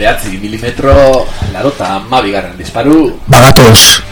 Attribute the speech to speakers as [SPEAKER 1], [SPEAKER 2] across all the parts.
[SPEAKER 1] 9mm, 82 disparu.
[SPEAKER 2] Bagatoz.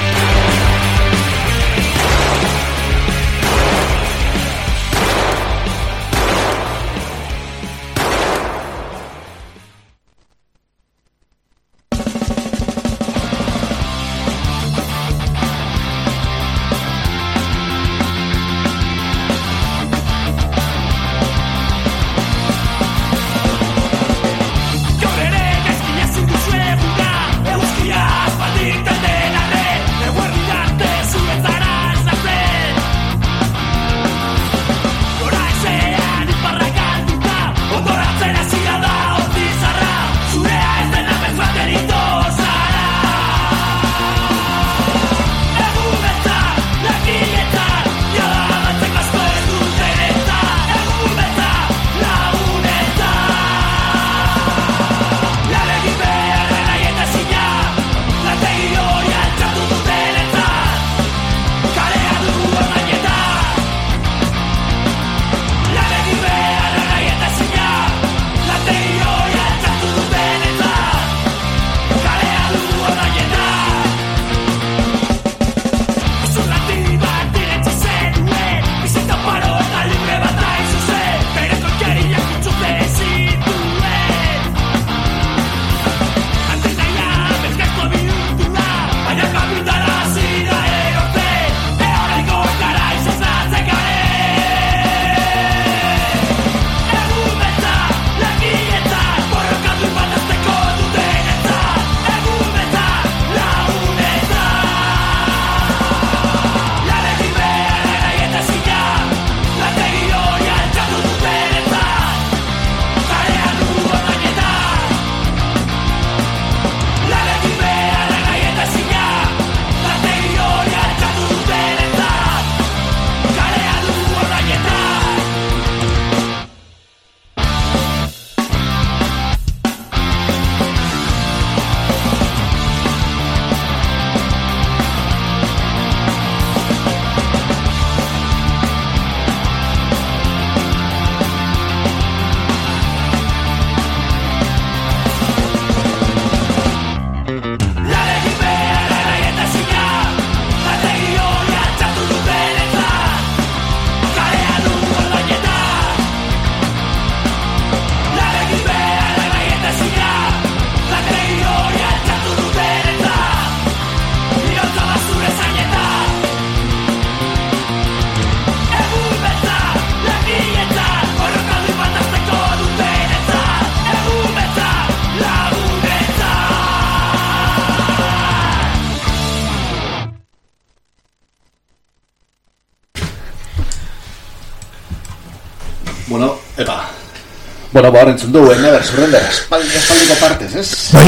[SPEAKER 1] Bueno, ba, horrentzun dugu, Never Surrender, espaldiko partez, ez?
[SPEAKER 2] Bai.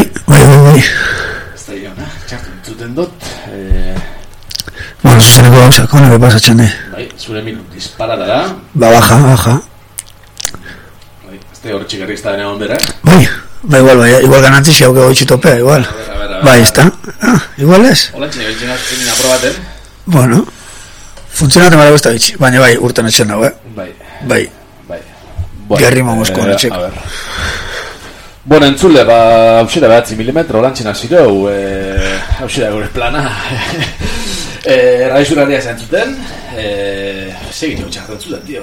[SPEAKER 1] Ez da iona, txartu entzuten dut.
[SPEAKER 2] Bueno, zuzeneko gauzak, hona pasatzen,
[SPEAKER 1] Bai, zure disparada da.
[SPEAKER 2] Ba, baja.
[SPEAKER 1] Bai, ez da hor txigarri ez da dena ondera.
[SPEAKER 2] Igual ganantzi hauke goitxi topea, igual. Bai, ez da. Igual ez?
[SPEAKER 1] Hola, txina aprobaten.
[SPEAKER 2] Bueno, funtzionaten mara guzta bitxi, baina bai, urten etxen dago, Bai. Gerri mamozko honetxeko.
[SPEAKER 1] Bueno, entzule, hausera 9mm, lantxena zireu, hausera gure plana. Raizuraria zen zuten, segin jo txartan zuten, tio.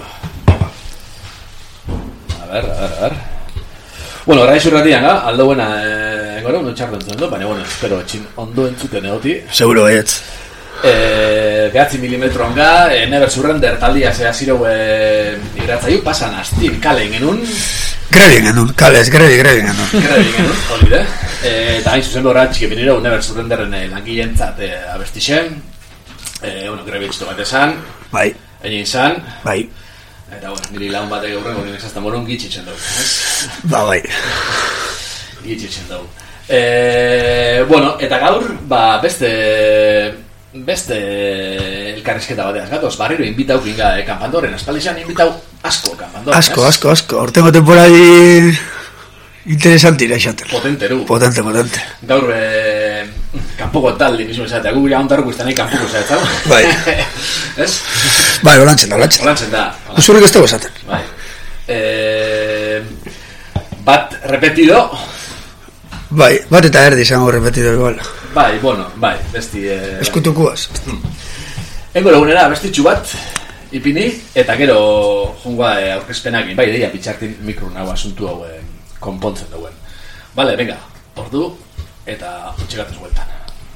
[SPEAKER 1] A ver. Bueno, raizurarian, aldo buena, engora, ondo txartan zuten, baina, bueno, espero, etxin ondo entzuten egoti.
[SPEAKER 2] Seguro baietz.
[SPEAKER 1] 9mm Never Surrender taldia zera zireu irratzaiu pasan astin kale genuen
[SPEAKER 2] Grebin genuen, kalez, grebin genuen
[SPEAKER 1] hori de eta hain zuzen behorra txiki binireu Never Surrenderren langilentzat abestixen grebin txito bat esan
[SPEAKER 2] bai,
[SPEAKER 1] egin zan
[SPEAKER 2] bai
[SPEAKER 1] eta bueno, niri lagun batek eurren gure nesazta moron gitxitzen dugu
[SPEAKER 2] bai
[SPEAKER 1] gitxitzen dugu bueno, eta gaur beste elkarrizketa bateaz gatoz, barriro inbitau ginga kanpandoren, aspaldizan inbitau asko kanpandoren.
[SPEAKER 2] Asko, ortengo temporari interesantira esaten. Potente.
[SPEAKER 1] Gaur, kanpoko taldi mismo esatea, gure hauntarroko izan nahi kanpoko esatea.
[SPEAKER 2] Bai.
[SPEAKER 1] Ez?
[SPEAKER 2] Bai, holantzen da. Usurrik ez dugu esaten.
[SPEAKER 1] Bai. Bat repetido,
[SPEAKER 2] Bai, bat eta erdi izango repetido igual.
[SPEAKER 1] Bai, bueno, bai, besti...
[SPEAKER 2] Eskutukuaz.
[SPEAKER 1] Engo lagunera, bestitxu bat, ipini, eta gero jungoa aurkezpenakin, bai, deia pitxartin mikro nago asuntu hau konpontzen duen. Bale, venga, ordu, eta utxegatuz bueltan.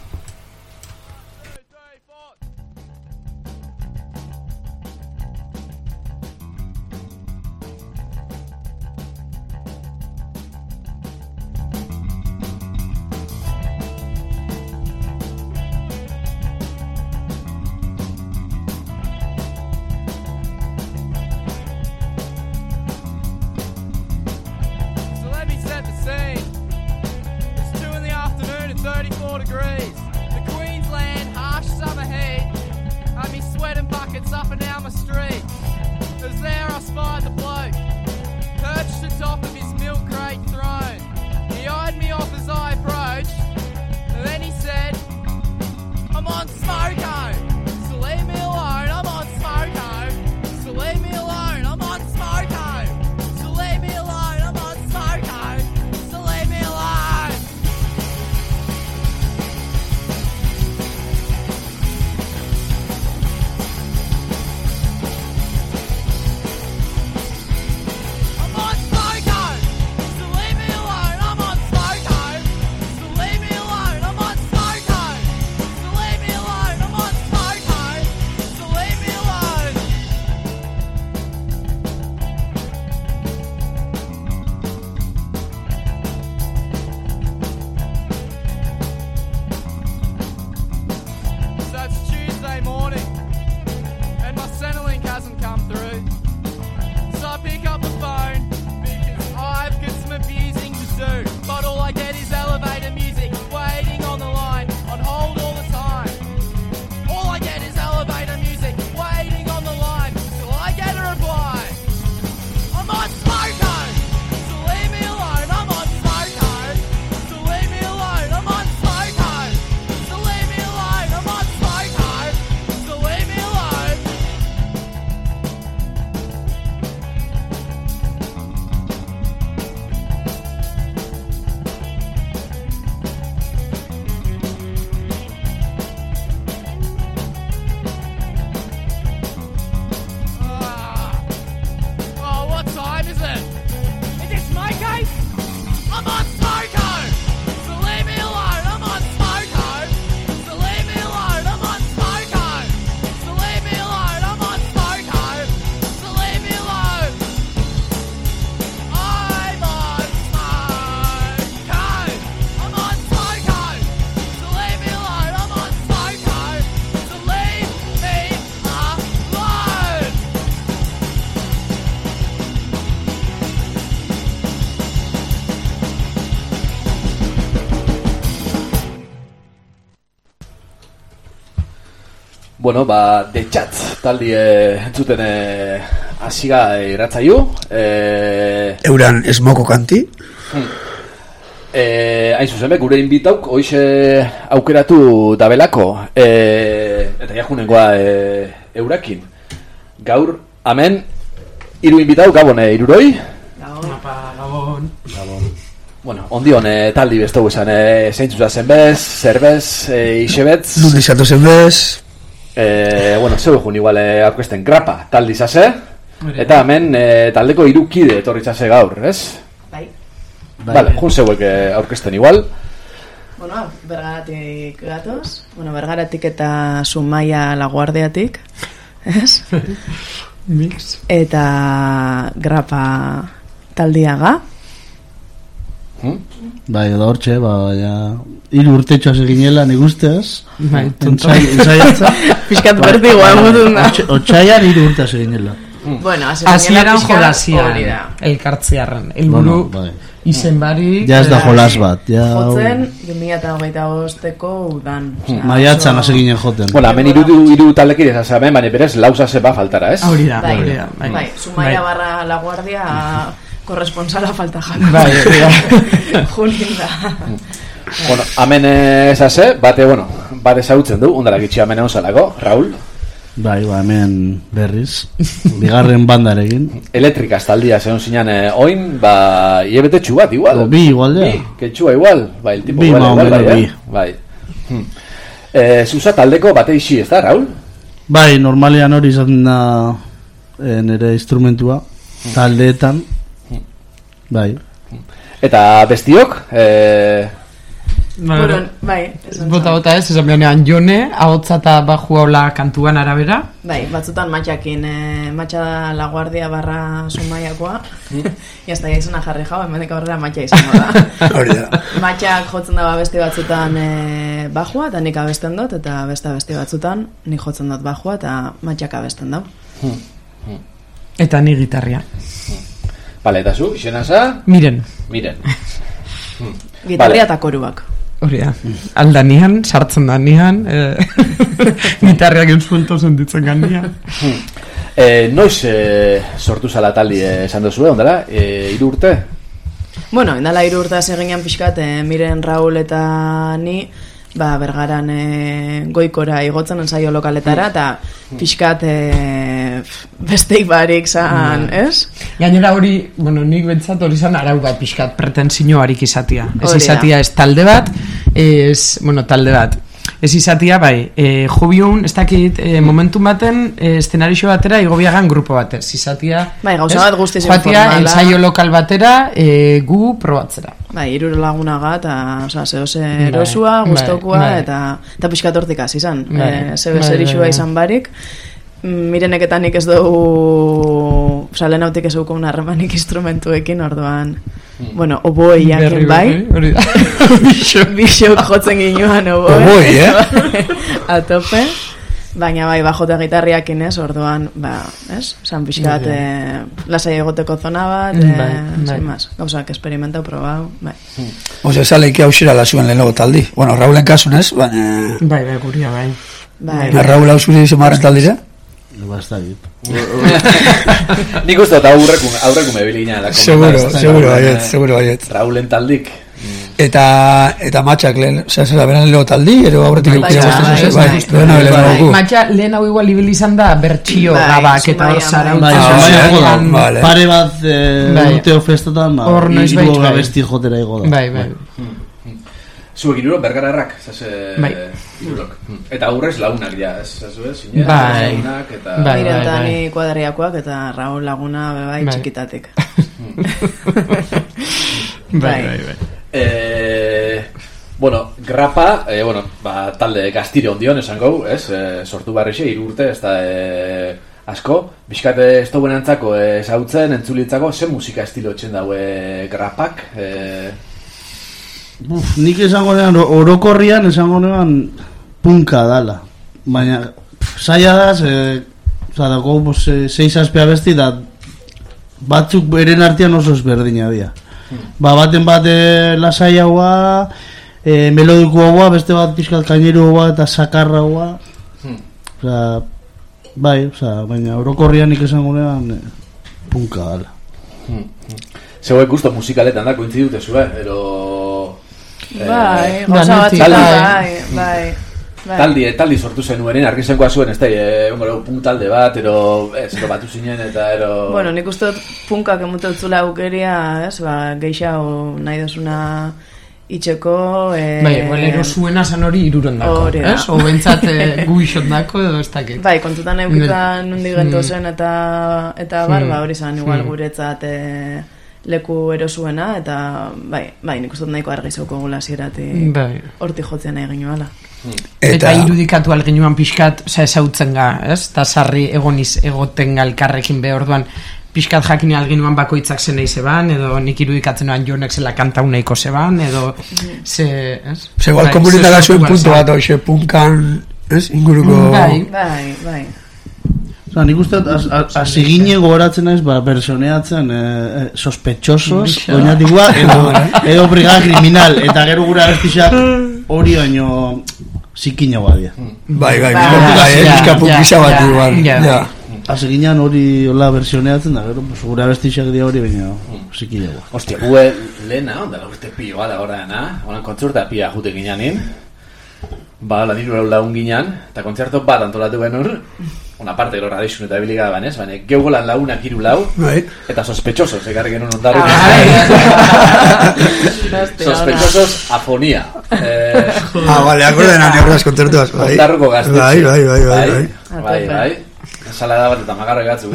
[SPEAKER 1] Bueno, The Chat taldi entzuten hasiga irratzaiu.
[SPEAKER 2] Euran esmoko kanti.
[SPEAKER 1] Hain zuzen, gure inbitauk hoize aukeratu dabelako. Eta jajunengoa eurakin. Gaur, amen, hiru inbitauk, gabon, iruroi?
[SPEAKER 3] Gabon.
[SPEAKER 1] Bueno, ondion taldi bestogu esan, zeintzuza zenbez, zerbez, isebetz.
[SPEAKER 2] Lundizatu zenbez.
[SPEAKER 1] Bueno, zeu egun igual aurkesten grapa taldi zase. Eta hemen taldeko hiru kide etorri zase gaur, ez?
[SPEAKER 4] Bai.
[SPEAKER 1] Vale, jun zeuek aurkesten igual.
[SPEAKER 4] Bueno, Bergaratik gatoz. Bueno, Bergaratik eta Zumaia Laguardiatik, ez?
[SPEAKER 3] Mix.
[SPEAKER 4] Eta grapa taldiaga.
[SPEAKER 5] Bai, da hortxe, ja... Hiru urtetxoa seginela, neguzteaz.
[SPEAKER 3] Bai,
[SPEAKER 5] Entzaiatza.
[SPEAKER 4] Piskat bertigoa emotun da.
[SPEAKER 5] Otxaian hiru urtea seginela.
[SPEAKER 4] Bueno,
[SPEAKER 3] hasieran jolasian, elkartzearen. Elburu, izen barik...
[SPEAKER 5] Ja ez da jolas bat.
[SPEAKER 4] Jotzen, 2025ko udan.
[SPEAKER 5] Maiatzan hasi ginen joten.
[SPEAKER 1] Bueno, hemen hiru taldekide zazamen, baina berez lausase ba faltara, ez?
[SPEAKER 3] Hori da.
[SPEAKER 4] Bai, Zumaia barra Laguardia korresponsala falta jan.
[SPEAKER 3] Bai,
[SPEAKER 4] Junin da.
[SPEAKER 1] Bueno, hemen esase, bate ezagutzen du, ondara gitxi hemen egon zalako, Raul.
[SPEAKER 5] Bai, hemen berriz. Bigarren bandarekin.
[SPEAKER 1] Elektrikaz taldia zeon zinan, oin, iebetetxu bat, igual.
[SPEAKER 5] Bi, igual, ja.
[SPEAKER 1] Bi, ketxua, igual. Bai, el tipo
[SPEAKER 5] bi,
[SPEAKER 1] igual, bai. Zuza taldeko bate isi, ez da, Raul?
[SPEAKER 5] Bai, normalean hori izan da nire instrumentua, taldeetan. Bai.
[SPEAKER 1] Eta bestiok,
[SPEAKER 4] Bueno, bai.
[SPEAKER 3] Bota ez, esan behanean jone, ahotza eta bajua hola kantuan arabera.
[SPEAKER 4] Bai, batzutan matxakin, matxa La Guardia barra Zumaiakoa. Iazta izuna jarri jau, hemendik aurrera matxa izango da. Matxak jotzen da beste batzutan bajua, eta nik abesten dut, eta beste batzutan nik jotzen dut bajua, eta matxak abesten dut.
[SPEAKER 3] Eta ni gitarria.
[SPEAKER 1] Bale, eta zu, izena za?
[SPEAKER 3] Miren.
[SPEAKER 4] Gitarria eta koruak.
[SPEAKER 3] Hori da, aldanian, sartzen da nian, gitarriak entzunto sentitzen ganian.
[SPEAKER 1] Noiz sortu zala taldi esan duzue, ondela? 3 urte?
[SPEAKER 4] Bueno, endala 3 urte eginean pixkat, Miren, Raul eta ni, Bergaran goikora igotzen ensaio lokaletara, eta pixkat besteik barik zan, ez?
[SPEAKER 3] Gainera hori, bueno, nik bentsat hori zan arau bat pixkat pretentzio harik izatia. Ez izatia ez talde bat, talde bat. Ez izatia, bai, jobiun, ez dakit, momentu baten, eszenarixo batera, igobiagan grupo batez. Izatia,
[SPEAKER 4] bai, gauza bat guztiz informala.
[SPEAKER 3] Joatia, ensaio lokal batera, gu probatzera.
[SPEAKER 4] Bai, 3 lagunaga, eta zehose erosua, guztokua, eta pixkat hortik hasi izan. Zerixua izan barik. Mirenek eta nik ez dugu salen hautik ez dugu harremanik instrumentuekin, orduan oboe jakin bai bixok jotzen ginuan oboe a tope, baina bai bajota gitarriakin ez, orduan san pixkat lasai egoteko zona bat, gauzak experimentau, probau
[SPEAKER 2] Oso esaleiki hausera lasuen lehenoko taldi, Raulen kasun ez, baina
[SPEAKER 3] bai, guria bai
[SPEAKER 2] Raul hausuri izemarren taldire?
[SPEAKER 5] Basta dit.
[SPEAKER 1] Nik uste eta aurrekume biligina.
[SPEAKER 2] Seguro baiet.
[SPEAKER 1] Raulen taldik.
[SPEAKER 2] Eta matxak lehen, zera beran lehen taldi, ero aurretik
[SPEAKER 3] matxa lehen hau igual ibil izan da bertxio gabak eta hor zara
[SPEAKER 5] pare bat urteo festatan iruo gabesti jotera igo da.
[SPEAKER 3] Bai.
[SPEAKER 1] Zuek irurok bergararrak,
[SPEAKER 3] bai.
[SPEAKER 1] Eta aurrez lagunak ja, zazue, zinea, lagunak, eta...
[SPEAKER 4] Mirentani kuadriakoak eta Raul laguna bebai txikitatik.
[SPEAKER 3] Bai.
[SPEAKER 1] Grapa, talde gaztire ondion esan gau, sortu barrixe, 3 urte, ez da asko, bizkate ez duen antzako ezautzen, entzulitzako, ze musika estilo etxen daue grapak,
[SPEAKER 5] nik esango nean, orokorrian esango nean punka dala. Baina, zaila da, dago 6 besti da batzuk beren artean oso ezberdina dira. Baten bat lasai haua, melodiko haua, beste bat pixkat kaineru haua eta sakarra haua. Baina orokorrian nik esango nean punka dala.
[SPEAKER 1] Zeuek gusto musikaletan da, kointzidute zue, ero...
[SPEAKER 4] Bai, goza bat bai.
[SPEAKER 1] Taldi sortu zenuen, argizenkoa zuen, ez da, punk talde bat, ero batu zinen, eta ero...
[SPEAKER 4] Bueno, nik uste punkak emute utzula aukeria, geixau nahi dozuna itxeko...
[SPEAKER 3] Bai, ero zuena zan hori 3 dako, ez? O bentsat gu isot dako, edo ez dakit.
[SPEAKER 4] Bai, kontutan eukitan nundi gento zen, eta hori zan igual guretzat... leku erosuena, eta bai, nik uste nahiko argi zeuko gula zieratik horti jotzen nahi ginuala.
[SPEAKER 3] Eta irudikatu alginuan pixkat ezautzen ga, ez? Eta sarri egoten galkarrekin behorduan pixkat jakin alginuan bakoitzak zen nahi zeban, edo nik irudikatzen noan jonek zela kanta uneiko zeban, edo
[SPEAKER 2] ze igual komunitara zuen puntu bat, hoxe punkan, ez? Inguruko...
[SPEAKER 4] Bai.
[SPEAKER 5] Nik uste, hasi ginen gogoratzen naiz, personeatzen sospetxosos, doñatikua, edo brigada kriminal, eta gero gura abestixak hori baino zikina badia.
[SPEAKER 2] Bai, eskapukisa bat igual.
[SPEAKER 5] Hasi ginen hori hola versioneatzen, da gero gura abestixak dia hori baino zikina bat.
[SPEAKER 1] Ostia, gue lehena, ondala urte pioa da horreana, honan kontzerta pia jute gineanin, la diru lagun ginean, eta kontzerto bat antolatu ben hor, una parte gero radixun eta biliga banez, baina geugolan launak 3 eta sospechosos, ekarri genuen ondarru. Sospechosos afonía.
[SPEAKER 2] Vale, acuerden a negras kontzertuaz, bai.
[SPEAKER 1] Ondarruko gaztetxe. Bai. Salada bat eta magarra gatzu,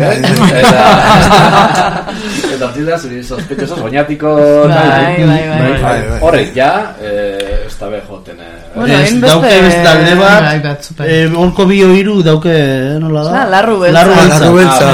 [SPEAKER 1] eta ortzita zuri sospechosos oñatiko horrek ja ez da bejoten
[SPEAKER 5] dauke beste alde bat orko bio hiru dauke nola da?
[SPEAKER 4] Larru beltza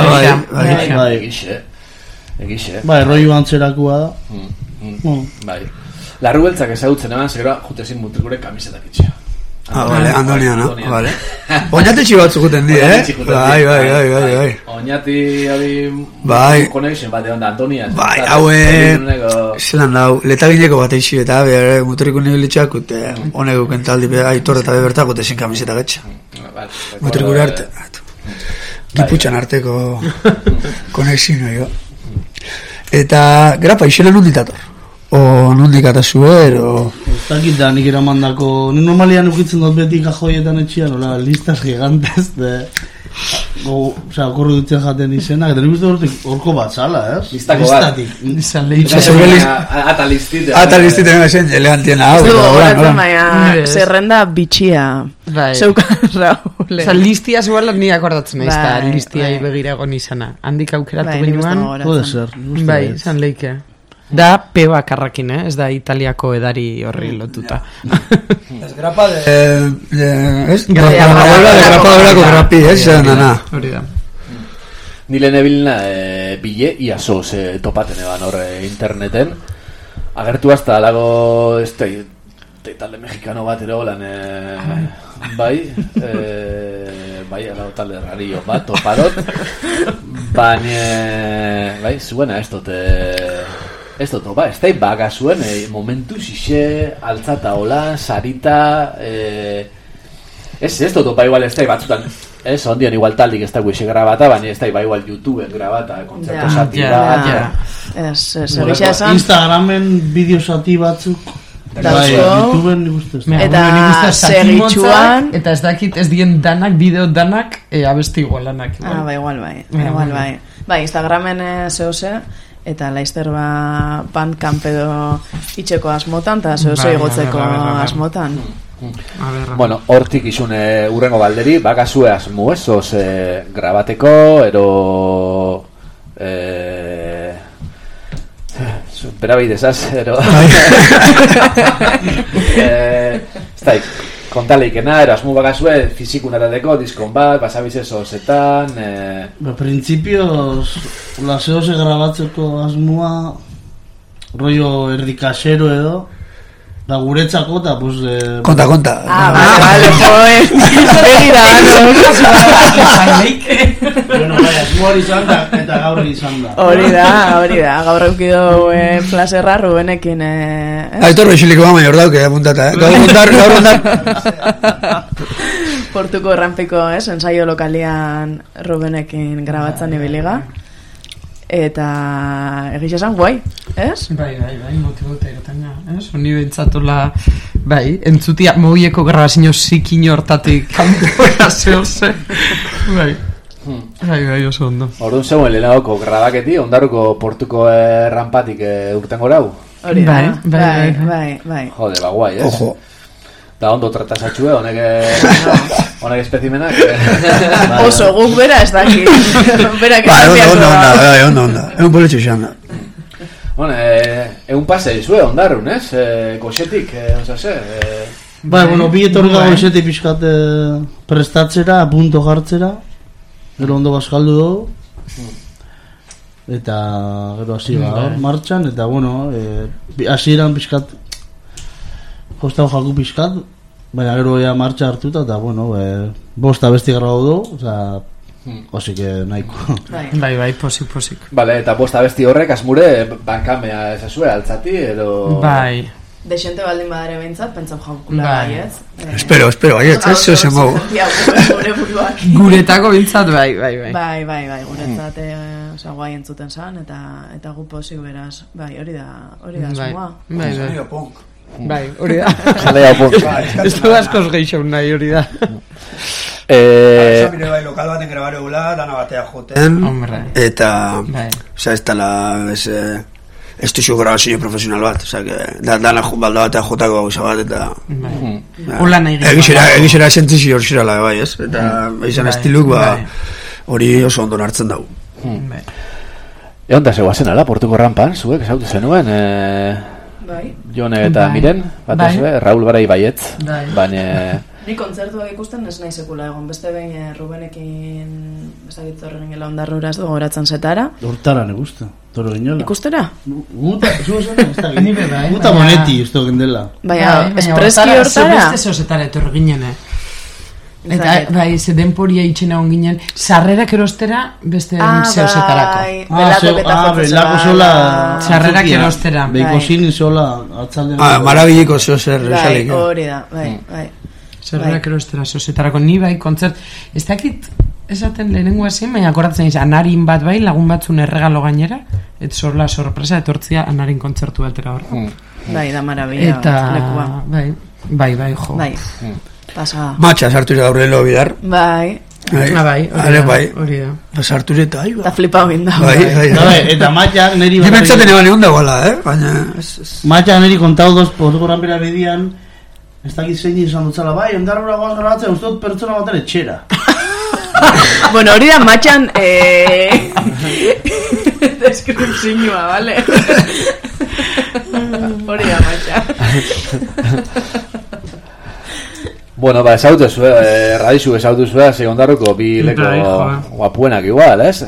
[SPEAKER 1] egixe
[SPEAKER 5] bai, roiu antzerakoa da
[SPEAKER 1] bai larru beltzak ezagutzen eman zegera jutezin mutrikure kamisetak itxea.
[SPEAKER 2] Vale, Antonia, no? Vale. Oñati txibatzuk guten di, Bai.
[SPEAKER 1] Oñati,
[SPEAKER 2] bai.
[SPEAKER 1] Connection bat egon da, Antonia.
[SPEAKER 2] Bai, haue, zelan dau, letagineko bat eixi, eta muturiko nibilitxak, honeko kentaldi, aitor eta bebertak, gute zin kamiseta getxa. Muturiko arte, giputxan arteko konexioa, jo. Eta, grapa, izela nunditator. O nondik atazue, o...
[SPEAKER 5] Ez dakit da, nik eramandako... Ni normalian ukitzen dut beti kajoietan etxian, hola, listas gigantes, osea, okorru dutzen jaten izenak, eta nik uste dut orko bat zala,
[SPEAKER 1] Listako bat. Ata listite.
[SPEAKER 2] Ata listite, zen, elegantien hau.
[SPEAKER 4] Zerrenda bitxia. Zeukan Raule.
[SPEAKER 3] Osa, listia zuela ni akordatzen nahiz, eta listiai begirago nizana. Handik aukeratu benuan.
[SPEAKER 5] Puede ser.
[SPEAKER 3] Bai, zan leike. Da P bakarrakin, ez da Italiako edari horri lotuta.
[SPEAKER 2] Ez grapa de... Ez? Grapadorako grapi, ez?
[SPEAKER 3] Hori da.
[SPEAKER 1] Nile nebilina bile iasoz topaten eban horre interneten. Agertu hasta alago talde mexicano bat ere holan bai, alago talde rarillo bat topadot. Baina, bai, zuena ez dut... Ez dut, ba, ez da baga zuen, momentu zixe, altzata hola, sarita, ez dut, ba, igual ez da batzutan, ez, ondian igual taldik ez da guixe grabata, baina ez da, ba, igual YouTube grabata, kontzerto sati bat.
[SPEAKER 5] Instagramen bideo sati batzuk, YouTubeen nik ustez.
[SPEAKER 4] Eta segitxuan,
[SPEAKER 3] eta ez dakit, ez dien danak, bideo danak, abesti igualanak.
[SPEAKER 4] Igual bai. Bai, Instagramen zehose, eta laizter Bandcamp edo itxeko asmotan, eta zehose igotzeko asmotan.
[SPEAKER 1] Bueno, hortik izun urrengo balderi, bakazue asmu ez, oz grabateko, ero... Berabidezaz, ero... Kontaleikena, erasmu bakazue, fizikunatateko, diskon bat, basabizez ozetan...
[SPEAKER 5] Principios, laseose grabatzeko asmua, rollo erdikasero edo, da guretzako eta, pues...
[SPEAKER 2] Konta.
[SPEAKER 4] Vale, joe. Begira,
[SPEAKER 5] Bueno, asmu hori izan da, eta gaur izan da.
[SPEAKER 4] Hori da, gaur eukido plazerra Rubenekin...
[SPEAKER 2] Aitor beixiliko bama jor dauke, apuntata, gaur ondar.
[SPEAKER 4] Portuko errampiko, ensaio lokalian Rubenekin grabatzen ibiliga. Eta egiz esan guai, ez?
[SPEAKER 3] Bai, motibote egotaina, ez? Honi bentsatola, bai, entzutia mobieko grabazio zikin hortatik kanpora zehose. Bai, oso ondo.
[SPEAKER 1] Orduan zegoen lehenagoko grabaketi, ondarruko portuko rampatik urten gorau?
[SPEAKER 4] Hori da, bai.
[SPEAKER 1] Jode, ba guai, ez?
[SPEAKER 2] Ojo.
[SPEAKER 1] Da ondo tratasatxue, honek espezimenak.
[SPEAKER 4] Oso, guk bera ez daki.
[SPEAKER 2] Onda. Egun politxo izan da.
[SPEAKER 1] Bueno, egun pase izue, ondarrun, ez? Goxetik, osase...
[SPEAKER 5] Bueno, bi etorri da goxetik pixkat prestatzera, punto jartzera. Gero ondo bazkaldu dugu. Eta gero hasi martxan, eta bueno, hasi eran pixkat kostau jaku pixkat, baina gero ea martxa hartuta, eta bueno, bosta besti grabau du, oza, osik nahiko.
[SPEAKER 3] Bai, posik.
[SPEAKER 1] Bale, eta bosta besti horrek asmure bankamea ezazue, altzati, edo...
[SPEAKER 3] Bai.
[SPEAKER 4] Desente baldin badare behintzat, pentsau jaukula bai, ez?
[SPEAKER 2] Espero, aiet, ez, zeu mogu.
[SPEAKER 3] Guretako behintzat, bai.
[SPEAKER 4] Bai, guretzat, guai entzuten zan, eta gu posik beraz, bai, hori da asmoa.
[SPEAKER 3] Bai, hori da.
[SPEAKER 1] Jalea punk.
[SPEAKER 3] Ez du askoz geixaun nahi, hori da.
[SPEAKER 2] Zapire bai lokal baten grabare gula, dana batea joten. Eta, oza, ez tala, ez duzu grabazio profesional bat, oza, dana balda batea jotako gauza bat, eta...
[SPEAKER 3] Hola nahi
[SPEAKER 2] egizera sentizio hor zirala, bai, ez? Eta, izan estiluk, hori oso ondo hartzen dugu.
[SPEAKER 1] Egon da zegoazen ala, Portuko rampan, zuek, esautu zenuen, Jone eta Miren, bat ez, Raul Barai baietz, baina...
[SPEAKER 4] Ni kontzertuak ikusten ez nahi sekula egon, beste behin Rubenekin ezagitzorren gela ondarrura ez dugu goratzen zetara.
[SPEAKER 5] Hortara ne gusta, toro ginola.
[SPEAKER 4] Ikustera?
[SPEAKER 5] Guta moneti, usto gendela.
[SPEAKER 4] Baina, espreski hortara?
[SPEAKER 3] Beste zeozetara etorri ginen, Eta, bai, ze denporia itxena on ginen, sarrerak erostera beste zeozetarako.
[SPEAKER 5] Belako sola...
[SPEAKER 3] Sarrerak erostera.
[SPEAKER 5] Beiko zini sola, atzaldean...
[SPEAKER 2] Marabiliko zeozer,
[SPEAKER 4] bai, hori da, bai.
[SPEAKER 3] Zerrak erostera zeozetarako, ni bai kontzert, ez dakit esaten lehenengoa zen, baina akoratzen izan, anarin bat bai, lagun batzun erregalo gainera, et zorla sorpresa etortzia anarin kontzertu batera hor.
[SPEAKER 4] Bai, da marabila, lekua.
[SPEAKER 3] Bai, jo.
[SPEAKER 4] Bai, pasa.
[SPEAKER 2] Matxa sartu ere gaurrelo bidar.
[SPEAKER 4] Bai.
[SPEAKER 3] Hori da.
[SPEAKER 2] Sartu ere eta,
[SPEAKER 4] eta flipau binda.
[SPEAKER 5] Bai, eta matxak neri...
[SPEAKER 2] Dimentzaten eban egon dagoela, baina...
[SPEAKER 5] Matxak neri kontau dos Portuko rampera bedian, ez dakit zein izan dutzala, bai, ondarrura guaz grabatzen, uste dut pertsona baten etxera.
[SPEAKER 4] Bueno, hori da matxan deskripzioa, vale? Hori da matxan.
[SPEAKER 1] Bueno, esautu zuen, radizu esautu zuen, segundarruko bi leko guapuenak igual, ez?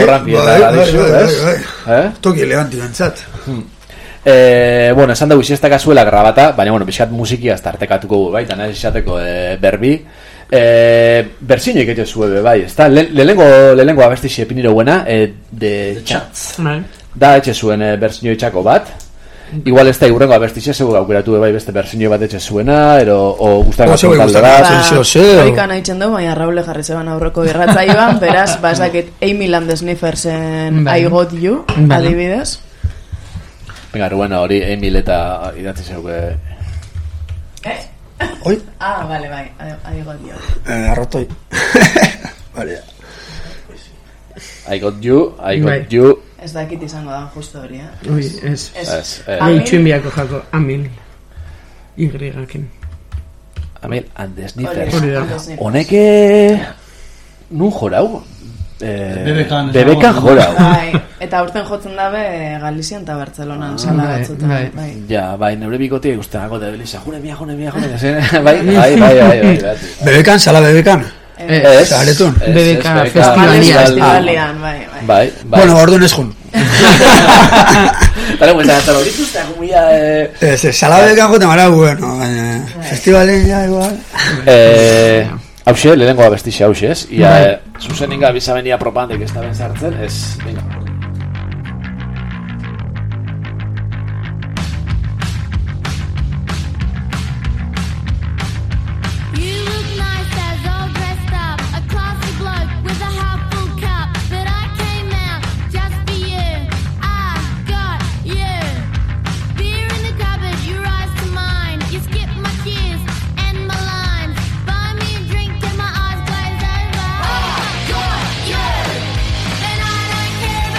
[SPEAKER 2] Bai. Toki eleganti bentzat.
[SPEAKER 1] Bueno, esan dugu siesta kasuela grabata, baina, bueno, pixkat musikia tartekatuko gu, bai, eta nahi esateko berbi. Berziñoik etxe zuen, bai, ez da? Lehenengo abesti xepiniro buena, de Chats. Da etxe zuen berziño itxako bat. Igual ez da igurrengo abestixe, zego gaukeratu bai beste berziño bat etxe zuena, o guztaren talde bat.
[SPEAKER 4] Horikan haitzen dugu, baina Raule jarri zeban aurreko irratzaioan, beraz, ez dakit Amy Landesniffersen I Got You, adibidez.
[SPEAKER 1] Venga, bueno, hori Emil eta idatzi zeuke.
[SPEAKER 2] Oi?
[SPEAKER 4] Vale, bai, I Got You.
[SPEAKER 2] Arrotoi. Vale.
[SPEAKER 1] I got you.
[SPEAKER 4] Ez dakit izango da, justo hori,
[SPEAKER 3] Ui, ez. Itxuinbiako jako, Amil. Y-akin.
[SPEAKER 1] Amil Landesniffer. Honeke... Nun jorau? Bebekan jorau.
[SPEAKER 4] Eta urten jotzen dabe Galizian eta Bartzelonan sala batzutan.
[SPEAKER 1] Ja, bai, neure bikotik guztenako da Belisa. June mia. Bai.
[SPEAKER 2] Bebekan, sala bebekan. Zaretun.
[SPEAKER 3] Bebeka festivalian,
[SPEAKER 1] bai.
[SPEAKER 2] Bueno, orduan ez jun.
[SPEAKER 1] Dale, buena, eta hori zuztea, gumia...
[SPEAKER 2] Sala bebekan jote mara, bueno, festivalen ja, igual.
[SPEAKER 1] Hauxe, lehenengo abestixe hauxe, ez? Ia, zuzen inga bizamenia propandek ez da ben sartzen, ez, venga.
[SPEAKER 6] Care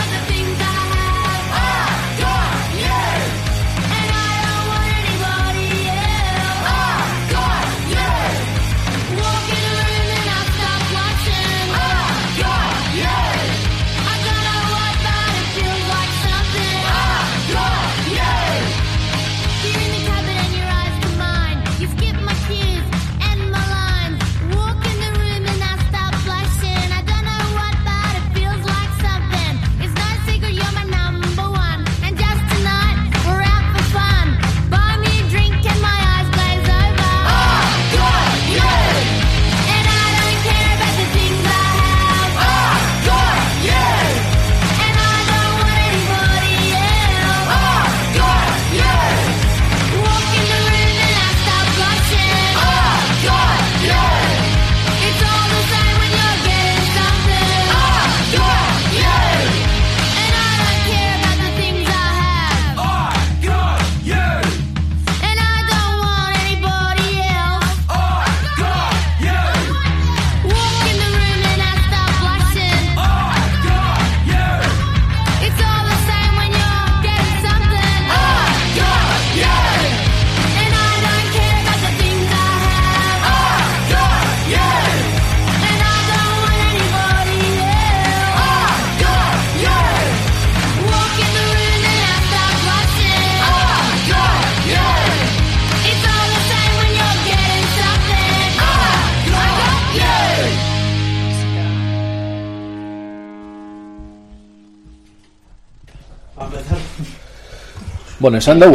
[SPEAKER 1] Bueno, esan dugu,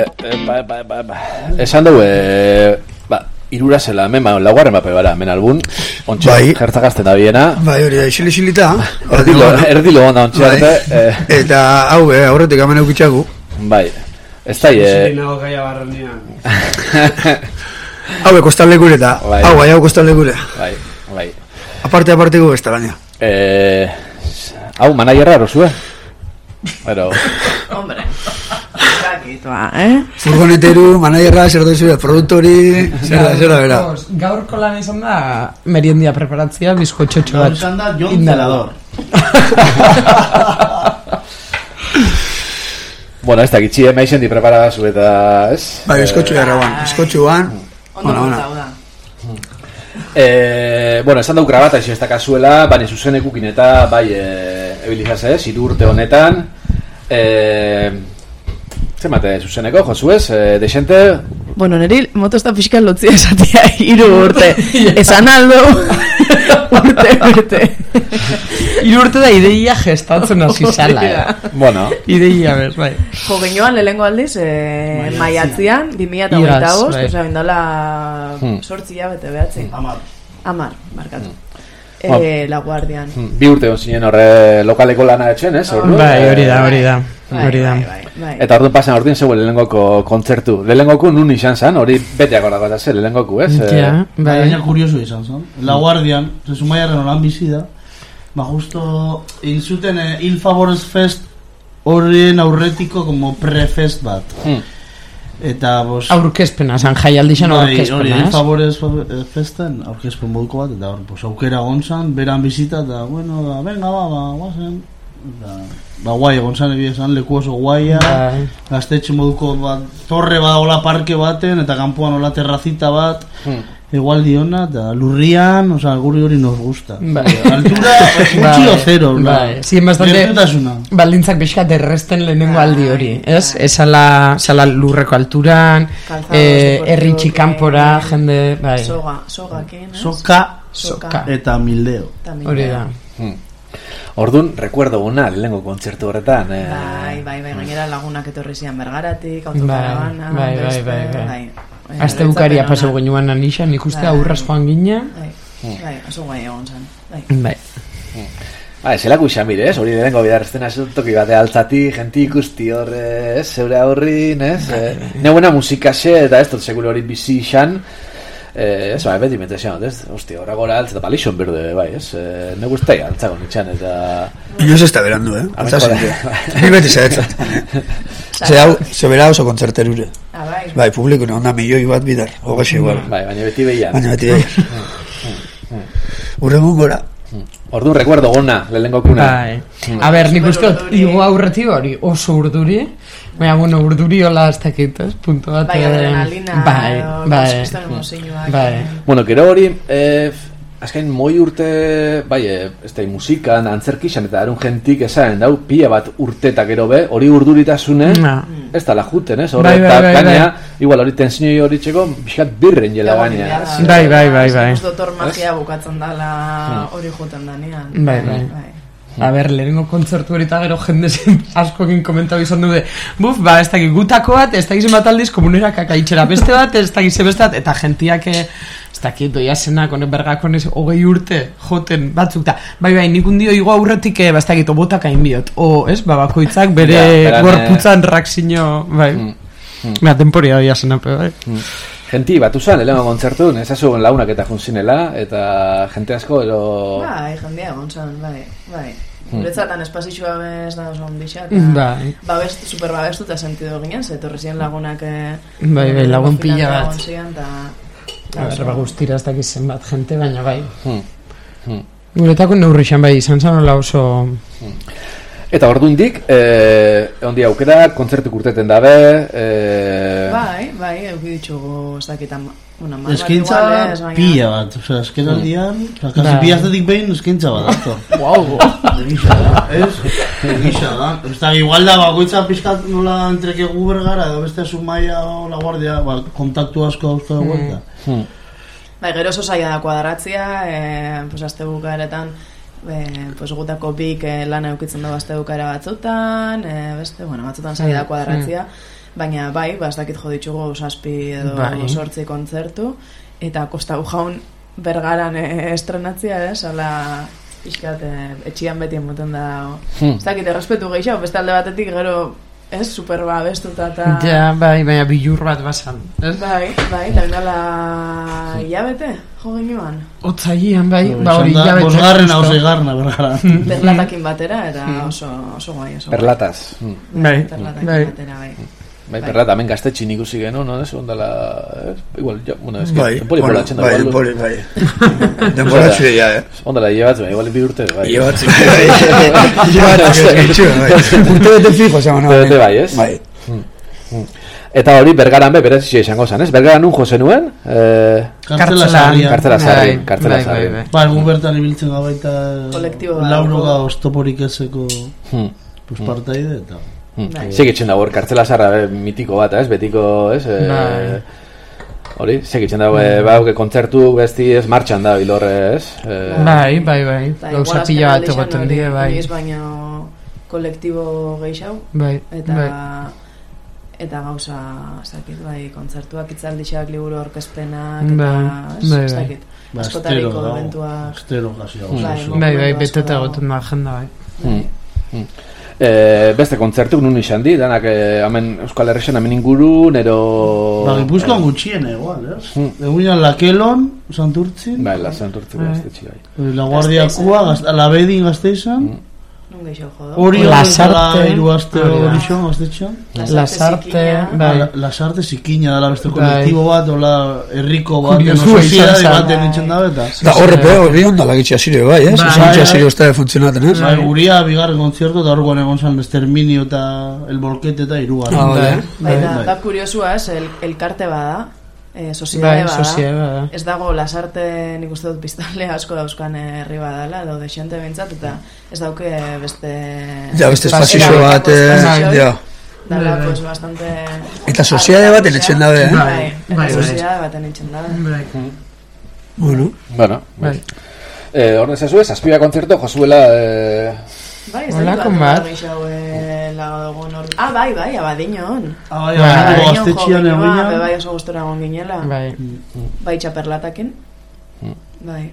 [SPEAKER 1] irura zela, hemen laugarren bape bara, hemen albun, ontsa, jertzagazten da biena.
[SPEAKER 2] Bai, hori da, isilita.
[SPEAKER 1] Erdilo onda ontsa arte.
[SPEAKER 2] Eta hau, aurretik hemen eukitxaku.
[SPEAKER 1] Bai, ez da,
[SPEAKER 5] Zilinago gaia barrenean.
[SPEAKER 2] Hau, kostalde gure eta, hau, kostalde gure.
[SPEAKER 1] Bai.
[SPEAKER 2] Aparte gu ez da baina.
[SPEAKER 1] Hau, manaierra erosue. Pero...
[SPEAKER 4] Hombre.
[SPEAKER 2] Furgoneteru, manaierra, zer doizue, produktori, zer da, bera.
[SPEAKER 3] Gaurko lan izan da meriendia preparatzea, bizkotxotxo bat.
[SPEAKER 5] Gaur izan da, Jon Zelador.
[SPEAKER 1] Bueno, ez da, gitxi, meixen di preparagazu eta, ez?
[SPEAKER 2] Bai, bizkotxo jarragoan, bizkotxo guan.
[SPEAKER 4] Ona.
[SPEAKER 1] Bueno, esan dau grabata ez da kasuela, baina zuzenekukin eta bai ebilizaz ez, 3 urte honetan. Zemate zuzeneko, Josuez, desente?
[SPEAKER 4] Bueno, neri motosta fiskal lotzia esatia 3 urte. Esan aldo urte.
[SPEAKER 3] 3 urte da ideia gestatzen hasi zala.
[SPEAKER 1] Bueno.
[SPEAKER 3] Ideia, bez, bai.
[SPEAKER 4] Jo, genioan lehengo aldiz, maiatzian, 2025, osea, bindala 8 hilabete behatzi. 10, markatu. La Guardian.
[SPEAKER 1] 2 urte zinen horre lokaleko lana etxen, ez?
[SPEAKER 3] Bai, hori da.
[SPEAKER 4] Bai.
[SPEAKER 1] Eta orduan pasan orduan zegoen lehengoko kontzertu. Lehengoko nun izan zan, hori beteak horako eta ze, lehengoko, ez?
[SPEAKER 3] Ja, bai.
[SPEAKER 5] Baina kurioso izan zan. La Guardian, Zumaiarren horan bizida, justo inzuten Il Favores Fest horien aurretiko como pre-fest bat. Eta, bos...
[SPEAKER 3] Aurkezpena, zan jaialdi xan aurkezpena,
[SPEAKER 5] hori, Il Favores Festen aurkezpen moduko bat, eta hor, aukera gontzan, beran bizita, eta, bueno, venga, guazen. Guai, egon egia esan, leku oso guaia, gaztetxe moduko bat, torre bat, hola parke baten, eta kanpoan hola terrazita bat, igual diona, eta lurrian, oza, guri hori nos gusta. Altura, gutxi o zero,
[SPEAKER 3] zien bastante, baldintzak pixkat erresten lehenengo aldi hori, ez? Esala lurreko alturan, erritxi kanpora, jende, bai.
[SPEAKER 5] Soka eta mildeo.
[SPEAKER 3] Hori da.
[SPEAKER 1] Orduan, recuerdo una, lehenko kontzertu horretan.
[SPEAKER 4] Bai, gainera lagunak etorri zian Bergaratik, autokaravana.
[SPEAKER 3] Bai. Azte bukaria pasau genuan anixan, nik uste aurraz joan gina.
[SPEAKER 4] Bai, azu guai egon zen.
[SPEAKER 3] Bai.
[SPEAKER 1] Zelako izan bide, ez? Hori lehenko bidarrezten toki bate altzati, jenti ikusti horre, ez? Zeure aurrin, ez? Neuena musikaxe eta ez dut seguro hori bizi izan. Ez, bai, beti mentezioan, ez? Hostia, horra gora altz eta balixon berde, bai, ez? Ne guztai altzago nitxan eta...
[SPEAKER 2] Inoz ez da berandu, Altzazen. Ni beti zaetzat. Ze bera oso kontzerterure. Bai, publiko onda milioi bat bidar, hogaxe igual.
[SPEAKER 1] Bai, baina beti behian.
[SPEAKER 2] Urrengun gora.
[SPEAKER 1] Orduan, recuerdo gona, lehenko kuna.
[SPEAKER 3] Bai. A ber, nik uste igo aurreti hori oso urduri. Baina, bueno, urduri hola ez dakit, ez? Punto bat.
[SPEAKER 4] Bai, adrenalina.
[SPEAKER 3] Bai.
[SPEAKER 1] Bueno, gero hori, azkain moi urte, bai, ez da, musikan, antzerkixan, eta arun jentik esan, dau, pila bat urte eta gero be, hori urduritasune, ez da la juten, ez? Hori, eta gainea, igual hori tensioi hori txeko, biskat birren jela gainea.
[SPEAKER 3] Bai.
[SPEAKER 4] Dotor magia bukatzen dala hori juten danean.
[SPEAKER 3] Bai. A ber, lehenengo kontzertu hori eta gero jende askokin komentau izan dude, ez dakit gutako bat, ez dakit bat aldiz komunera kakaitxera beste bat, ez dakit beste bat, eta gentiak ez dakit doia zenak, honek bergakon ez 20 urte joten batzuk, eta bai, nik undio igo aurretik, ez dakit, obotak hain biot, ez, bakoitzak bere gorputzan raksino, bai, temporia doia zenape, bai.
[SPEAKER 1] Genti bat uzan, lehenko kontzertun, ez azuen launak eta junzinela, eta jente asko, ero...
[SPEAKER 4] Bai, jendia gontzan, bai. Guretzatan espazitxua bez da oso ondixat.
[SPEAKER 3] Bai.
[SPEAKER 4] Super babestuta sentido ginen, ze torri ziren lagunak...
[SPEAKER 3] Bai, lagun pila bat.
[SPEAKER 4] A
[SPEAKER 3] ber, guztira ez dakizen bat jente, baina bai. Guretako neurri xan bai, izan zanola oso...
[SPEAKER 1] Eta ordundik, ondi aukera, kontzertuk urteten dabe...
[SPEAKER 4] Bai, euki ditugu, ez dakitan...
[SPEAKER 5] Eskintza pila bat, eskenaldian, kasi pila aztetik behin eskintza bat, ato.
[SPEAKER 3] Wow!
[SPEAKER 5] Egisa da. Ez da, igual da, bakoitza pizkat nola entreke guber gara, edo beste Zumaia o La Guardia, kontaktu asko dauzka dugu.
[SPEAKER 4] Bai, gero oso zaila da kuadaratzia, azte bukaeretan, pues gutako bik lana eukitzen da bazte eukara batzutan, beste, bueno, batzutan zari da kuadratzia, baina bai, ez dakit jo ditugu 7 edo 8 kontzertu, eta kostau jaun Bergaran estrenatzia, hala pixkat etxian beti emoten da, ez dakit, errespetu gehiago, beste alde batetik gero, ez, super babestuta eta...
[SPEAKER 3] Ja, bai, baina bilur bat basan.
[SPEAKER 4] Bai, da indala hilabete, jo genioan.
[SPEAKER 3] Otzaian, bai, ba hori hilabete.
[SPEAKER 5] Bosgarren hau zeigarna, Bergara.
[SPEAKER 4] Perlatakin batera, era oso guai.
[SPEAKER 1] Perlataz.
[SPEAKER 3] Bai,
[SPEAKER 4] perlatakin batera, bai.
[SPEAKER 1] Bai, perlata, hemen gaztetxin ikusi geno, no? Ondala, igual, bueno, es que...
[SPEAKER 2] Bai, bai. Denbora txure ya,
[SPEAKER 1] Ondala, llebatzen, igual 2 urte, bai.
[SPEAKER 2] Llebatzen, urte bete fijo, zama, no?
[SPEAKER 1] Urte bete, bai, ez?
[SPEAKER 2] Bai.
[SPEAKER 1] Eta hori, Bergaran beraz izango zan, ez? Bergaran nun jose nuen?
[SPEAKER 5] Kartzela sarri.
[SPEAKER 1] Kartzela sarri.
[SPEAKER 5] Ba, gu bertan ibiltzen gabaita lauroga oztoporik ezeko partaide, eta...
[SPEAKER 1] Segitzen dago, kartzela sarra mitiko bat, ez? Betiko, ez? Hori, segitzen dago, kontzertu besti ez martxan da, bilorre, ez?
[SPEAKER 3] Bai. Gauza pila bat egoten die, bai.
[SPEAKER 4] Baina kolektibo gehiago.
[SPEAKER 3] Bai.
[SPEAKER 4] Eta gauza, ez dakit, bai, kontzertuak, itzaldixak, liburu orkezpenak, eta, ez dakit, askotariko momentuak.
[SPEAKER 5] Estero, gasi hau.
[SPEAKER 3] Bai, beteta egoten da agenda, bai.
[SPEAKER 1] Beste kontzertuk nun izan di, danak hemen Euskal Herrixen hemen ingurun, ero...
[SPEAKER 5] Ba, Gipuzkoan gutxien egual, ez? Egunean Lakelon, Santurtzin.
[SPEAKER 1] Bai, la Santurtzin gaztetxi, bai.
[SPEAKER 5] La Guardiakua, la Bedin gazteizan.
[SPEAKER 4] Nun gehiago jodo.
[SPEAKER 5] Hori Lasarte, iruazte hori xon, gaztetxan. Lasarte zikina dala beste kolektibo bat, ola herriko bat, soziedade baten nintzen da beta.
[SPEAKER 2] Da horre hori ondala gitxia zirio, bai, ez? Gitxia zirio ez da funtzionaten, ez?
[SPEAKER 5] Bai, guria bigarren kontzertu, eta horrekoan egon zan Exterminio eta El Bolquete eta irugarren.
[SPEAKER 4] Bai, da kuriosua, ez, elkarte bada. Soziedade bada. Ez dago Lasarte, nik uste dut biztanle asko dauzkan herri badala, edo desente bintzat, eta ez dauke beste...
[SPEAKER 2] Ja, beste espazio bat, ja.
[SPEAKER 4] Dala, pues, bastante...
[SPEAKER 2] Eta soziedade baten etxen dabe,
[SPEAKER 4] Bai, soziedade baten etxen dabe.
[SPEAKER 2] Bueno.
[SPEAKER 1] Horren zezu ez, azpia kontzertu jozuela...
[SPEAKER 4] Bai, ez da bat bai, Abadiñon.
[SPEAKER 5] Bai, gaztetxian egina.
[SPEAKER 4] Bai, oso gustora egon ginela. Bai, txaperlatakin. Bai.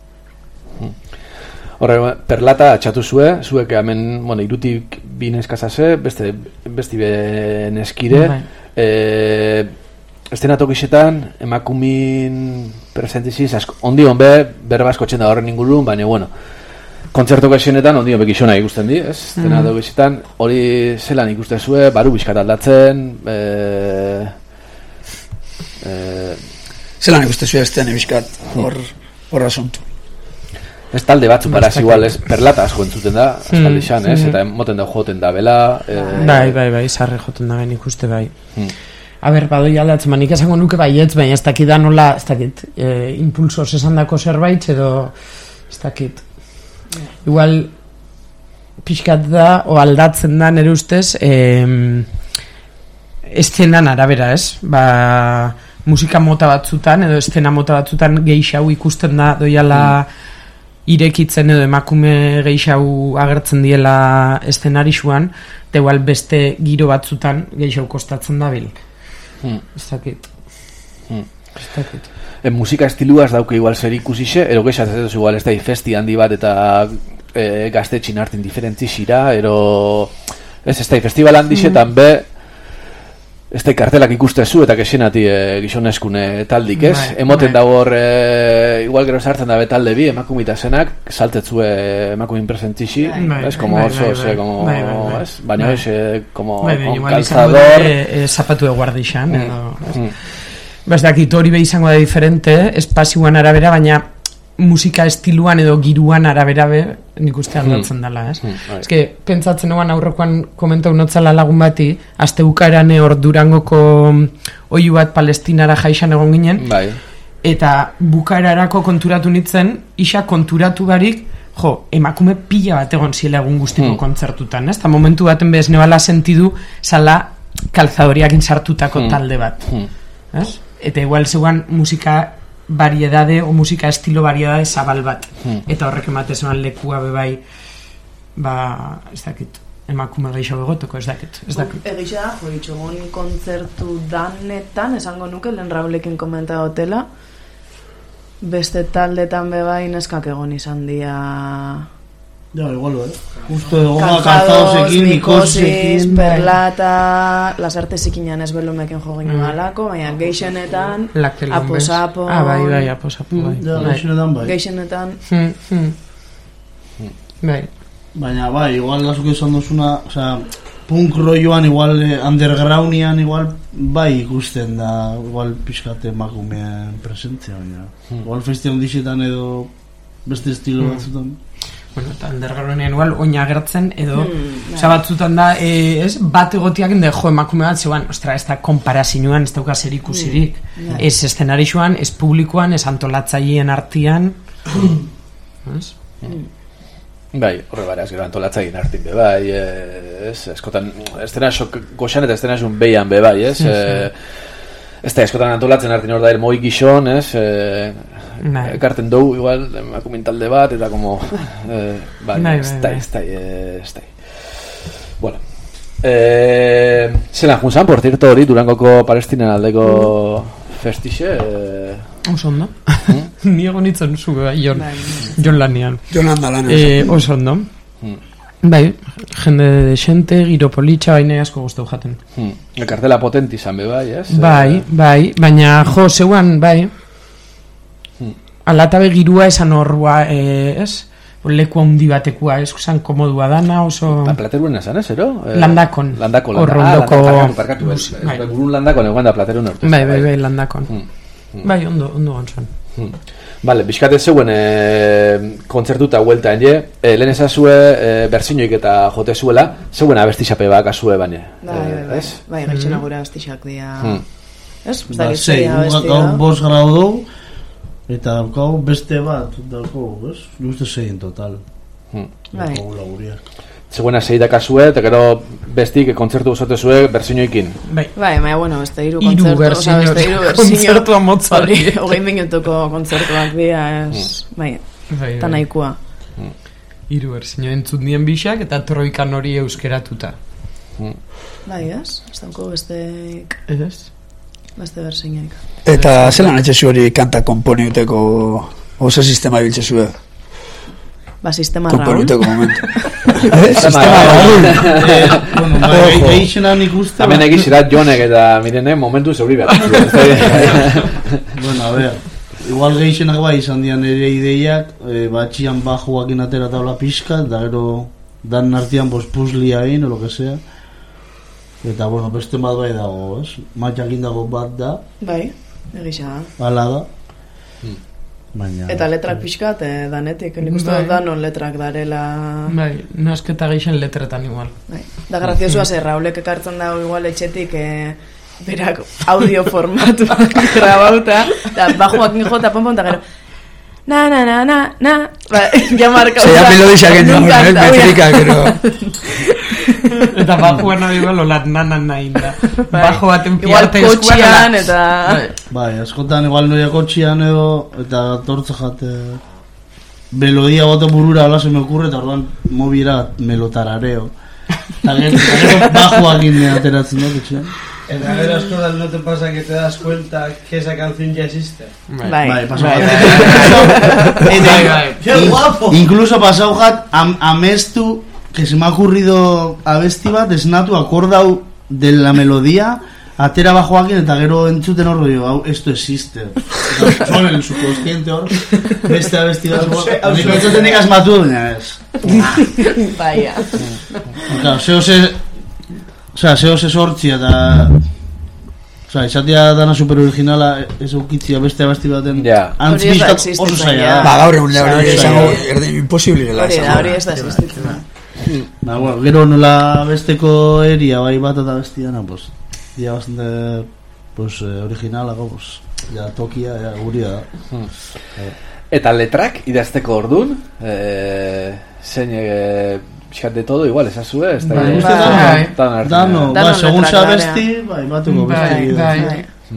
[SPEAKER 1] Horre, perlata atxatu zuek hemen, bueno, irutik binezkazase, besti beneskire. Estenatoki xetan, emakumin presentiziz, ondi honbe, berba askotxen da horren ingurun, baina, bueno, kontzertoko esenetan ondio bekixona ikusten di, ez? Zenatu bezitan, hori zelan ikusten zue, baru bizkat aldatzen,
[SPEAKER 2] zelan ikusten zue estean bizkat, hor asuntu.
[SPEAKER 1] Ez talde batzu paraz igual, ez? Perlata asko entzuten da, azkaldi xan, ez? Eta moten da joten da, bela...
[SPEAKER 3] Bai, sarri joten da ben ikuste, bai. A ber, badoi aldatzen, nik esango nuke baietz, baina ez dakit da nola, ez dakit, impulsos esan dako zerbait, edo, ez dakit, igual pixkat da o aldatzen da nire ustez estenan arabera, ez? Ba, musika mota batzutan edo estena mota batzutan gehiago ikusten da doiala irekitzen edo emakume gehiago agertzen diela estenarixuan, eta igual beste giro batzutan gehiago kostatzen da bil. Ez dakit.
[SPEAKER 1] Musika estiluaz dauke igual zer ikusixe, ero gexatzen duz igual ez da festi handi bat eta gaztetxin hartin diferentzi xira, ero ez da festival handixetan be ez da kartelak ikustezu eta kexenati gizoneskune taldik, ez? Emoten da hor igual gero sartzen da betalde bi emakumita zenak saltetzue emakumin presentzixi, ez? Como oso, ez? Baina ez, como calzador
[SPEAKER 3] zapatu eguardixan, edo ez dakit hori behi izango da diferente, espazioan arabera, baina musika estiluan edo giruan arabera be nik uste aldatzen dela, ez? Ez que, pentsatzen eguan aurrekoan komentau notzala lagun bati, azte bukaerane hor Durangoko oiu bat Palestinara jaixan egon ginen, eta bukaerarako konturatu nintzen, isa konturatu barik, emakume pila bat egon zile egun guztiko kontzertutan, ez? Eta momentu baten bez nebala sentidu zala kalzadoriakin sartutako talde bat, ez? Eta igual zeuan musika variedade, o musika estilo variedade zabal bat. Eta horrek ematezuan lekua bebai, ez dakit, emakume gehiago egoteko, ez dakit.
[SPEAKER 4] Egisa, itxugun kontzertu danetan, esango nuke, lehen Raulekin komenta hotela, beste taldetan bebai neskak egon izan dia...
[SPEAKER 5] Ja, igual, justo egona Calzadosekin, Mikosekin,
[SPEAKER 4] Perlata, Lasarte zikinan ez belumekin jogin galako, baina geixenetan, Aposapo...
[SPEAKER 3] bai, Aposapo, bai.
[SPEAKER 5] Geixenetan, bai.
[SPEAKER 4] Geixenetan...
[SPEAKER 3] Bai.
[SPEAKER 5] Baina, bai, igual lasuk esan dozuna, punk rolloan, igual undergroundian, igual bai ikusten da, igual pixkate emakumeen presentzia, baina. Igual festia hundixetan edo beste estilo batzutan.
[SPEAKER 3] Bueno, eta undergroundian igual oina agertzen edo, batzutan da, bat egotiak ende jo emakume bat, zeuan, ostra, ez da konparazioan, ez dauka zer ikusirik. Ez eszenarixoan, ez publikoan, ez antolatzaileen artian.
[SPEAKER 1] Bai, horre bara, ez gero antolatzaileen artin be bai, eskotan, estenaxo goxan eta estenaxo behian be bai, ez? Ez da, eskotan antolatzen artin hor da moi gixon, ez? Ekarten dugu, igual, emakumin talde bat, eta como... ez da. Bueno. Zelan junzan, por cierto, hori, Durangoko Palestinan aldeko festixe...
[SPEAKER 3] Oso ondo. Ni egon itzen zu, Jon Lanian.
[SPEAKER 2] Jon Lanian.
[SPEAKER 3] Oso ondo. Bai, jende de xente, giro politxa, baina asko guztau jaten.
[SPEAKER 1] Kartela potenti izan be bai, ez?
[SPEAKER 3] Bai, baina jo, zeuan, bai, alatabe girua esan horrua, ez? Lekua hundi batekua, ez? Zan komodua dana, oso...
[SPEAKER 1] Plateruen esan, ez, ero?
[SPEAKER 3] Landakon.
[SPEAKER 1] Horrondoko... Gurun landakon, egon da plateruen orte.
[SPEAKER 3] Bai, landakon. Bai, ondo gontzuen.
[SPEAKER 1] Vale, bizkate zeuen kontzertuta huelta enie, lehen ezazue berzinoik eta jote zuela, zeuen abestixape bak azue baina.
[SPEAKER 4] Bai, gaitxena gure abestixak dia. Ez?
[SPEAKER 5] Sei, gau bost grau dugu, eta gau beste bat, ez? Uste 6 en total.
[SPEAKER 4] Bai.
[SPEAKER 1] Zegoena zeidak azue, eta gero bestik kontzertu usote zue berzinoikin.
[SPEAKER 4] Bai, baina, bueno, beste iru kontzertu
[SPEAKER 3] amotzari.
[SPEAKER 4] 20 minutuko kontzertuak dira, ez, bai, eta nahikoa.
[SPEAKER 3] Iru berzino entzut nien bixak, eta troikan hori euskeratuta.
[SPEAKER 4] Bai, ez? Ez dauko besteik... Beste berzinoik.
[SPEAKER 2] Eta zelan etxezu hori kanta komponiuteko oso sistema biltzezu
[SPEAKER 4] sistema Raúl.
[SPEAKER 2] Komponuteko momentu.
[SPEAKER 1] Sistema Raúl.
[SPEAKER 5] Bueno, geixenan ikusten...
[SPEAKER 1] Hemen egizirat Jonek eta Mirene momentu zeuri behar.
[SPEAKER 5] Bueno, a ver, igual geixenak bai izan dian ere ideiak, batxian bajuakin atera taula pixka, eta gero dan artian puzlia egin, o lo que sea. Eta, bueno, beste bat bai dago, ez? Matxakin dago bat da.
[SPEAKER 4] Bai, egisa.
[SPEAKER 5] Hala da. Baina,
[SPEAKER 4] eta letrak pixkat, danetik, nik uste dut da non letrak darela...
[SPEAKER 3] Bai, nasketa geixen letretan igual.
[SPEAKER 4] Bai. Da graziosua zer, Raulek ekartzen dago igual etxetik berak audio formatuak grabauta, eta bajuak nijo eta ponpon, eta gero... Na, ba, ja marka...
[SPEAKER 2] Zera melodixak egin metrika, gero...
[SPEAKER 3] Eta bajuan hori igual olat nain da. Bajo baten
[SPEAKER 4] piarte eskuan eta...
[SPEAKER 5] Bai, askotan igual noia kotxian edo, eta tortza jate... Melodia boto burura hola se me ocurre, eta orduan mobira melotarareo. Eta gero bajoak ine ateratzen dut, etxean.
[SPEAKER 6] Eta gero askotan no te pasa que te das cuenta que esa canción ya existe.
[SPEAKER 5] Bai, pasau jat. Incluso pasau jat, amestu... que se me ha ocurrido abesti bat, esnatu akordau de la melodía, atera bajoakin eta gero entzuten hor dio, esto existe. Son el subconsciente hor, beste abesti bat, nik entzuten nik asmatu duena ez.
[SPEAKER 4] Baia.
[SPEAKER 5] Claro, zehose sortzia eta... Osa, izatea dana super originala, ez aukitzia beste abesti baten antzbizkat oso zaila.
[SPEAKER 2] Ba, gaur egun hori izango, imposible dela.
[SPEAKER 4] Hori ez da existitzen.
[SPEAKER 5] Bueno, gero nola besteko eria bai bat eta bestiana, pues, dia bastante pues, originalago, pues, ja tokia, ja guria da.
[SPEAKER 1] Eta letrak idazteko ordun, zein pixkat de todo, igual, esazue, ez da...
[SPEAKER 5] Dano, segun za besti, bai, batuko besti.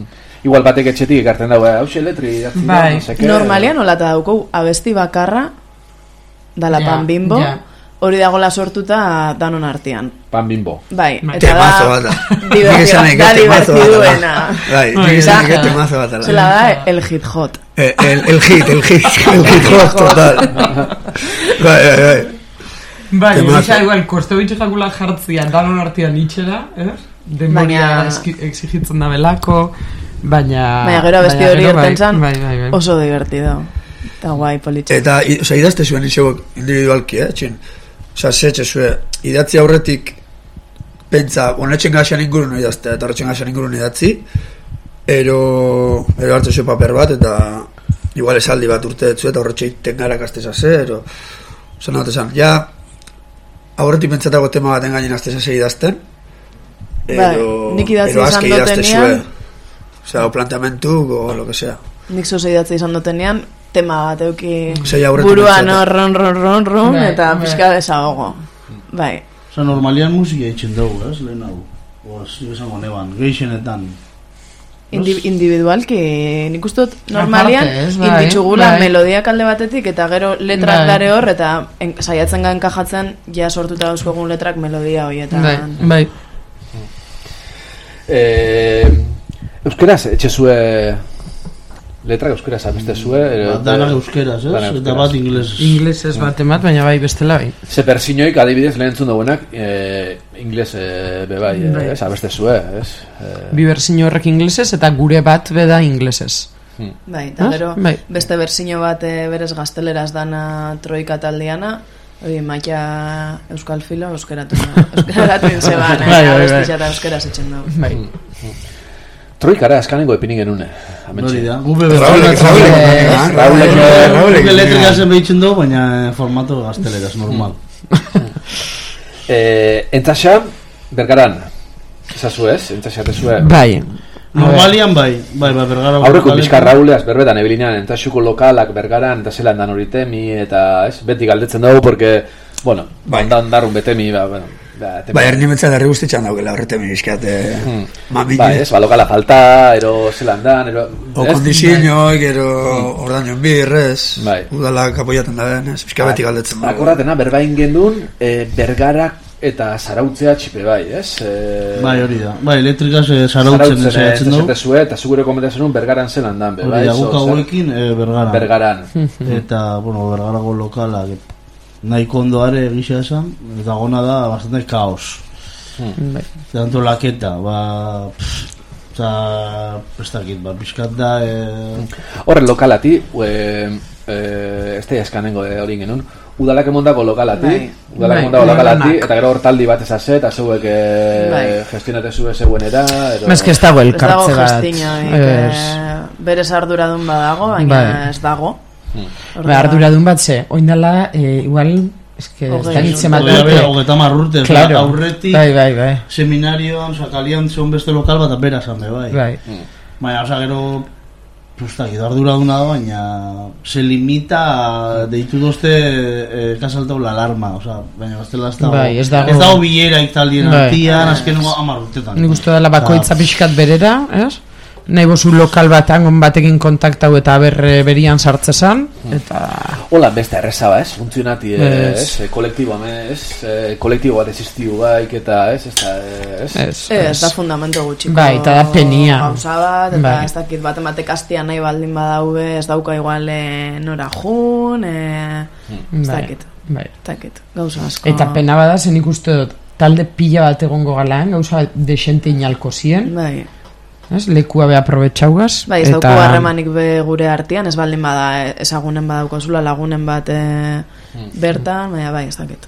[SPEAKER 1] igual batek etxetik ekartzen dago, hause letri idatzi da,
[SPEAKER 3] Bai.
[SPEAKER 1] no seke.
[SPEAKER 4] Normalian olata dauko abesti bakarra dala
[SPEAKER 3] Ja,
[SPEAKER 4] Pan Bimbo,
[SPEAKER 3] ja.
[SPEAKER 4] hori dagola sortuta danon artean.
[SPEAKER 1] Pan Bimbo.
[SPEAKER 4] Bai,
[SPEAKER 3] Bai.
[SPEAKER 4] eta
[SPEAKER 2] Temazo
[SPEAKER 4] da
[SPEAKER 2] bat da.
[SPEAKER 4] divertiduena.
[SPEAKER 2] Bai, nik esan eke temazo bat da.
[SPEAKER 4] Zela da el hit hot.
[SPEAKER 2] El hit hot, total. Bai.
[SPEAKER 3] Bai,
[SPEAKER 2] Temazo.
[SPEAKER 3] eta igual, kosto bitxo jakula jartzia, danon artean itxera, denboria
[SPEAKER 4] Baina-
[SPEAKER 3] exigitzen da belako, baina
[SPEAKER 4] Baina gero abesti hori
[SPEAKER 3] gero bai,
[SPEAKER 4] irten zan,
[SPEAKER 3] bai.
[SPEAKER 4] oso divertido. Eta guai, politxe.
[SPEAKER 2] Eta, oza, idazte zuen izabok individualki, txin. Oza, zetxe zuen, idatzi aurretik pentsa, honetxen gaxan ingurun idazte, eta horretxen gaxan ingurun idatzi, ero hartu zuen paper bat, eta igual esaldi bat urte detzu, eta horretxe iten gara kastezase, ero, oza, nagote zan, ja, aurretik pentsatako tema baten gainen aztezase idazten,
[SPEAKER 4] Bai, nik idatzi izan dutenean,
[SPEAKER 2] oza, o planteamentu, o lo que sea.
[SPEAKER 4] nik zoze idatzi izan dutenean, tema bat euki
[SPEAKER 2] Sei aurretik
[SPEAKER 4] buruan
[SPEAKER 2] pentsatu.
[SPEAKER 4] ron,
[SPEAKER 3] Bai,
[SPEAKER 4] eta
[SPEAKER 3] bai.
[SPEAKER 4] pixka desahogo. Bai.
[SPEAKER 5] Osa, normalian musika eitzen dugu, lehen hau. Oaz, esango neban, geixenetan.
[SPEAKER 4] Individualki, nik uste dut normalian
[SPEAKER 3] Aparte, ez, bai,
[SPEAKER 4] inditxugula
[SPEAKER 3] bai.
[SPEAKER 4] melodiak alde batetik eta gero letrak
[SPEAKER 3] Bai.
[SPEAKER 4] dare hor eta saiatzen gain kajatzen ja sortuta dauzkogun letrak melodia horietan.
[SPEAKER 3] Bai.
[SPEAKER 1] Euskeraz, etxezue letrak euskeraz abeste zue.
[SPEAKER 5] Danak euskeraz, ez? Eta bat inglesez.
[SPEAKER 3] Inglesez baten bat, baina bai bestela bai.
[SPEAKER 1] Ze persiñoik adibidez lehen entzun dugunak ingles bebai,
[SPEAKER 3] Bai.
[SPEAKER 1] ez, abeste zue, ez?
[SPEAKER 3] Bi berzino horrek inglesez eta gure bat beda inglesez.
[SPEAKER 4] Bai, eta gero
[SPEAKER 3] Bai.
[SPEAKER 4] beste berzino bat berez gazteleraz dana troika taldiana, hori maia euskal filo euskeratu zeban,
[SPEAKER 3] Bai, bai,
[SPEAKER 4] abestitza eta euskeraz etxen dugu.
[SPEAKER 3] Bai.
[SPEAKER 1] Troikara eskanengo epinin genune.
[SPEAKER 5] Hori da, gube
[SPEAKER 2] Raulek
[SPEAKER 5] gube letrikazen behitzen dugu, baina formato gazteleraz, normal.
[SPEAKER 1] Entzaxa, bergaran. Ezazu ez, entzaxa tezue.
[SPEAKER 3] Bai.
[SPEAKER 5] Normalian bai, bergara.
[SPEAKER 1] Aurreko pixka Rauleaz berbetan ebilinean entzaxuko lokalak bergaran eta zelan dan hori temi eta ez, beti galdetzen dugu porque, bueno, ondan darun betemi, bueno,
[SPEAKER 2] Bai, erni metzat herri guztitxan daukela horrete minizkat mamine.
[SPEAKER 1] Bai, ez, lokala falta, ero zelan dan, ero...
[SPEAKER 2] O kondizioak, ero ordainion birrez,
[SPEAKER 1] Bai.
[SPEAKER 2] udalak apoiaten da ben, ez, pixka beti galdetzen dago.
[SPEAKER 1] Akorratena, berbain gendun, bergarak eta zarautzea txipe bai, ez?
[SPEAKER 5] Bai, hori da. Bai, elektrikaz zarautzen esatzen dugu.
[SPEAKER 1] Zue, eta zugure komentatzen bergaran zelan dan, be, bai?
[SPEAKER 5] Hori da, guk hauekin bergaran.
[SPEAKER 1] Bergaran.
[SPEAKER 5] Eta, bueno, bergarako lokala nahiko ondoare egisa esan, eta gona da bastante kaos. Tanto laketa, prestakit, pixkat da...
[SPEAKER 1] Horren lokalati, ez da eskanengo hori genuen, udalak emondako lokalati, eta gero hortaldi bat ezase, eta zeuek gestionate zue zeuenera...
[SPEAKER 3] Ez que ez dago elkartze bat.
[SPEAKER 4] Berez arduradun badago, baina ez dago.
[SPEAKER 3] Arduradun bat ze, oindala, igual, eske, ez da nitzen bat urte.
[SPEAKER 5] Hogetamar urte, aurretik,
[SPEAKER 3] bai.
[SPEAKER 5] seminarioan, kalian zion beste lokal bat apera zan, bai. Baina, gero, arduraduna da, baina se limita a deitu dozte kasaltau la alarma, baina ez dago bilera italien artian, azken 10 urtetan.
[SPEAKER 3] Nik uste dela bakoitza pixkat berera, ez? Nahi bozu lokal bat angon batekin kontaktau eta berian sartzezan, eta...
[SPEAKER 1] Hola, beste erreza ba, ez? Funtzionati, ez? Kolektibo, ez? Kolektibo bat existiu baik, eta ez?
[SPEAKER 4] Ez da fundamento gutxiko.
[SPEAKER 3] Bai, eta da penia.
[SPEAKER 4] Gauza bat, eta ez dakit bat ematek astia nahi baldin badaube, ez dauka igual nora jun, ez dakit. Gauza asko.
[SPEAKER 3] Eta pena bada, zen ikuste dut, talde pila bat egongo galaen, gauza desente inalko zien.
[SPEAKER 4] Bai.
[SPEAKER 3] Ez, lekua be aprobetxaugaz.
[SPEAKER 4] Bai, ez dauko harremanik be gure artean, ez baldin bada ezagunen badaukozula lagunen bat bertan, bai, ez dakit.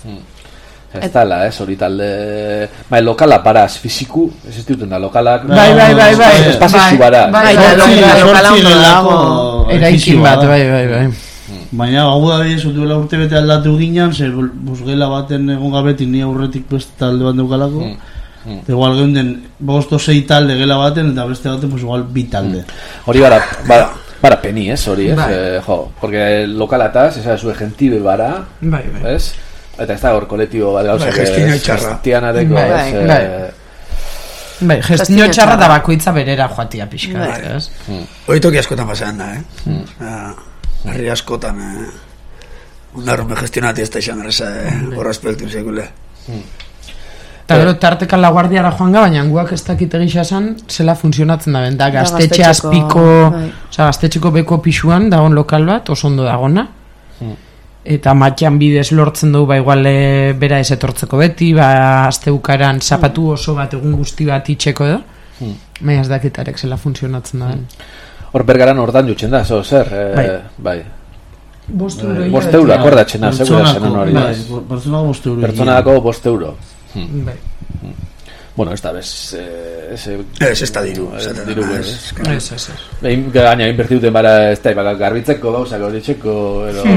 [SPEAKER 1] Ez tala, ez, hori talde... Bai, lokala paraz, fiziku, ez ez duten da, lokalak...
[SPEAKER 3] Bai.
[SPEAKER 1] Espazio bara.
[SPEAKER 4] Bai, lokala ondo dago.
[SPEAKER 3] Eraikin bat, bai.
[SPEAKER 5] Baina, hau da behiz, duela urte bete aldatu ginen, zer busgela baten egon gabetik ni aurretik beste talde bat daukalako. Igual geunden, 5-6 talde gela baten, eta beste baten, pues igual 2 talde.
[SPEAKER 1] Hori bara peni, ez, hori, ez? Porque lokalataz, ez da, zue gentibe bara, ez? Eta ez da hor kolektibo bat gauza,
[SPEAKER 2] gestio txarra.
[SPEAKER 1] tianateko, ez?
[SPEAKER 3] Bai, gestio txarra da bakoitza berera joatia pixka, ez?
[SPEAKER 2] Oitoki askotan pasean da, Herri askotan, undarrume gestionati ez da izan erreza, horra aspektu sekule.
[SPEAKER 3] Eta gero, tartekan laguardiara joan ga, baina guak ez dakit egisa esan, zela funtzionatzen da ben, da gaztetxe azpiko, gaztetxeko beko pixuan, dagon lokal bat, oso ondo dagona, eta matxan bidez lortzen dugu, ba igual bera ez etortzeko beti, ba asteukaran zapatu oso bat egun guzti bat itxeko edo, baina ez dakitarek zela funtzionatzen da ben.
[SPEAKER 1] Hor bergaran ordan jutzen da, zer, bai.
[SPEAKER 3] 5 euro.
[SPEAKER 1] 5 euro, akordatzen da, segura zenan hori.
[SPEAKER 5] Pertsonako 5 euro.
[SPEAKER 1] Pertsonako 5 euro.
[SPEAKER 3] Bai.
[SPEAKER 1] Bueno, esta vez
[SPEAKER 2] ez da diru.
[SPEAKER 3] Ez.
[SPEAKER 1] Gaina inbertiuten bara ez da, garbitzeko gauzak horitzeko, edo...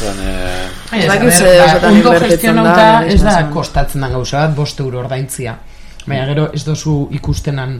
[SPEAKER 3] Ondo gestionauta ez da kostatzen da gauza bat, 5 euro ordaintzia. Baina gero ez dozu ikustenan.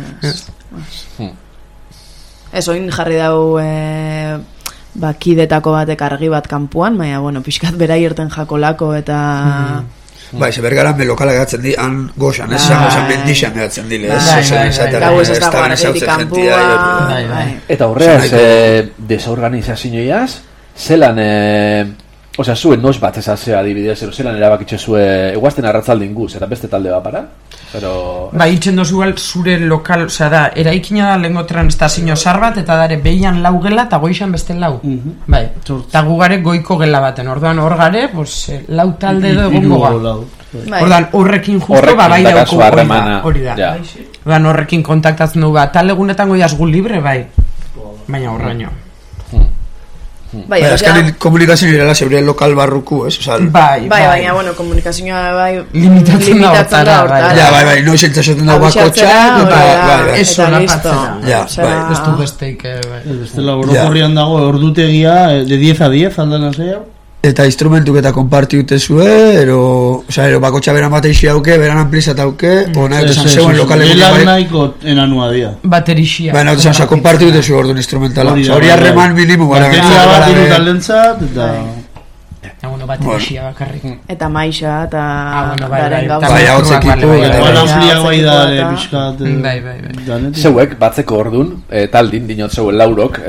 [SPEAKER 4] Ez oin jarri dau kidetako batek argi bat kanpuan, baina, bueno, pixkat bera irten jakolako eta...
[SPEAKER 2] Bai, ze bergaran me lokala gatzen di, han goxan, ez zango mendixan gatzen dile,
[SPEAKER 4] gau ez dago argitik kanpua...
[SPEAKER 1] Eta horreaz, desorganizazioiaz, zelan, osea, zuen noiz bat ezazea adibidez, zelan erabakitxe zue, eguazten arratzaldin guz, eta beste talde bat para?
[SPEAKER 3] Ba, itxen dozu zure lokal, osea da, eraikina da lehenko transtazio zar bat, eta dare behian lau gela, eta goixan beste lau. Bai, eta gugare goiko gela baten, orduan hor gare, lau talde edo egongo ga. Orduan horrekin justo, bai dauko hori da. Orduan horrekin kontaktatzen dugu, tal egunetan goiaz gu libre, bai. Baina horraino.
[SPEAKER 2] Bai, azkanen komunikazio irela zeure lokal barruku, ez?
[SPEAKER 4] Bai, baina, bueno, komunikazioa bai...
[SPEAKER 3] Limitatzen da hortara, bai.
[SPEAKER 2] Bai, noiz entzatzen da bakotxa,
[SPEAKER 3] ez sola patzera. Ez du besteik, bai.
[SPEAKER 5] Bestela, orokorrian dago, ordutegia, de 10 a 10, aldan azea?
[SPEAKER 2] Eta instrumentuk eta konparti dute zue, ero bakotxa beran bateixi hauke, beran amplizat hauke, ona eta zan zegoen lokalen...
[SPEAKER 5] Elan nahiko enanua dia.
[SPEAKER 2] Baterixia. Baina, eta zan konparti dute zue orduan instrumentala. Hori harreman minimu.
[SPEAKER 5] Bateria bat inutan lentzat, eta...
[SPEAKER 3] Bueno, baterixia bakarrik.
[SPEAKER 4] Eta maixa, eta...
[SPEAKER 3] Bai,
[SPEAKER 2] hau txekipu.
[SPEAKER 5] Igual amplia guai da, pixkat...
[SPEAKER 3] Bai.
[SPEAKER 1] Zeuek, batzeko orduan, taldin, dinot zeuen laurok,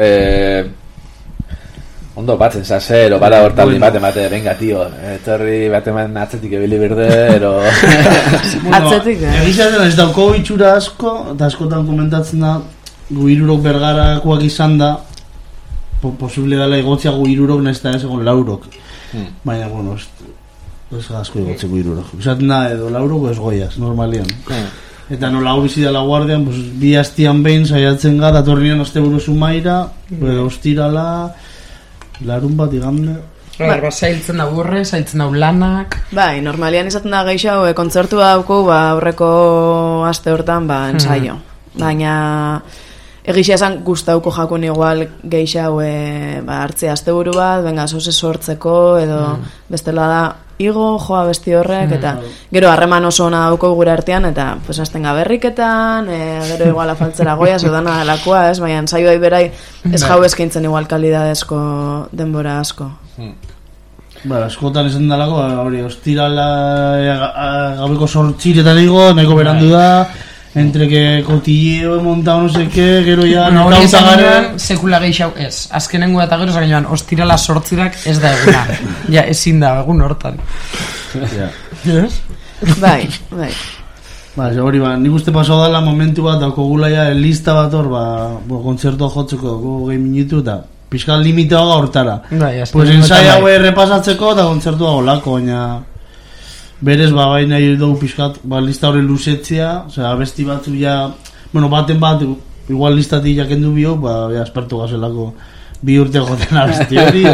[SPEAKER 1] ondo batzen zase, ero bada hortaldin bate, venga, tio, etorri bateman atzetik ebili berde, ero...
[SPEAKER 4] Atzetik,
[SPEAKER 5] Egizatzen ez dauko itxura asko, eta askotan komentatzen da, gu irurok bergarakoak izan da, posible dela egotzia gu irurok nahiz da ez egon laurok. Baina, bueno, ez asko egotzeko irurok. Egizatzen da, edo laurok ez goiaz, normalian. Eta nola hau bizi da la guardian, bi hastian behin saiatzen ga, datorrian aste buru zumaira, ostirala... Larun bat igande...
[SPEAKER 3] Zailtzen da burre, zailtzen da lanak...
[SPEAKER 4] Bai, normalian izaten da geixau, kontzertua dauko, aurreko aste hortan, ensaio. Baina, egixia esan guztauko jakun igual geixau hartzea aste buru bat, benga, zoze sortzeko, edo bestela da, igo, joa besti horrek, eta gero harreman oso ona dauko gure artean, eta hasten gaberriketan, gero igual afaltzera goia, zudana delakoa, ez? Baina ensaioa berai ez jau eskaintzen igual kalidadezko denbora asko.
[SPEAKER 5] Ba, askotan esan dalako, hori, ostirala gabeko sortxiretan ego, nahiko berandu da, entre que cotilleo montado no sé qué, gero ya
[SPEAKER 3] nekauta garen sekula geixau ez, azkenengo eta gero esan joan, ostirala sortzirak ez da eguna, ja, ezin da egun hortan.
[SPEAKER 5] Yes?
[SPEAKER 4] Bai.
[SPEAKER 5] Ba, hori nik uste pasau dala momentu bat, dako gula ja, lista bat hor, kontzertua jotzeko, gehi minutu, eta pixkal limiteaga hortara. Pues ensai hau errepasatzeko, eta kontzertua golako, baina... Berez, baina dugu pixkat, lista horren luzetzea, abesti batzu ja, bueno, baten bat, igual listatik jakendu bio, espertu gazelako bi urte joten abesti hori,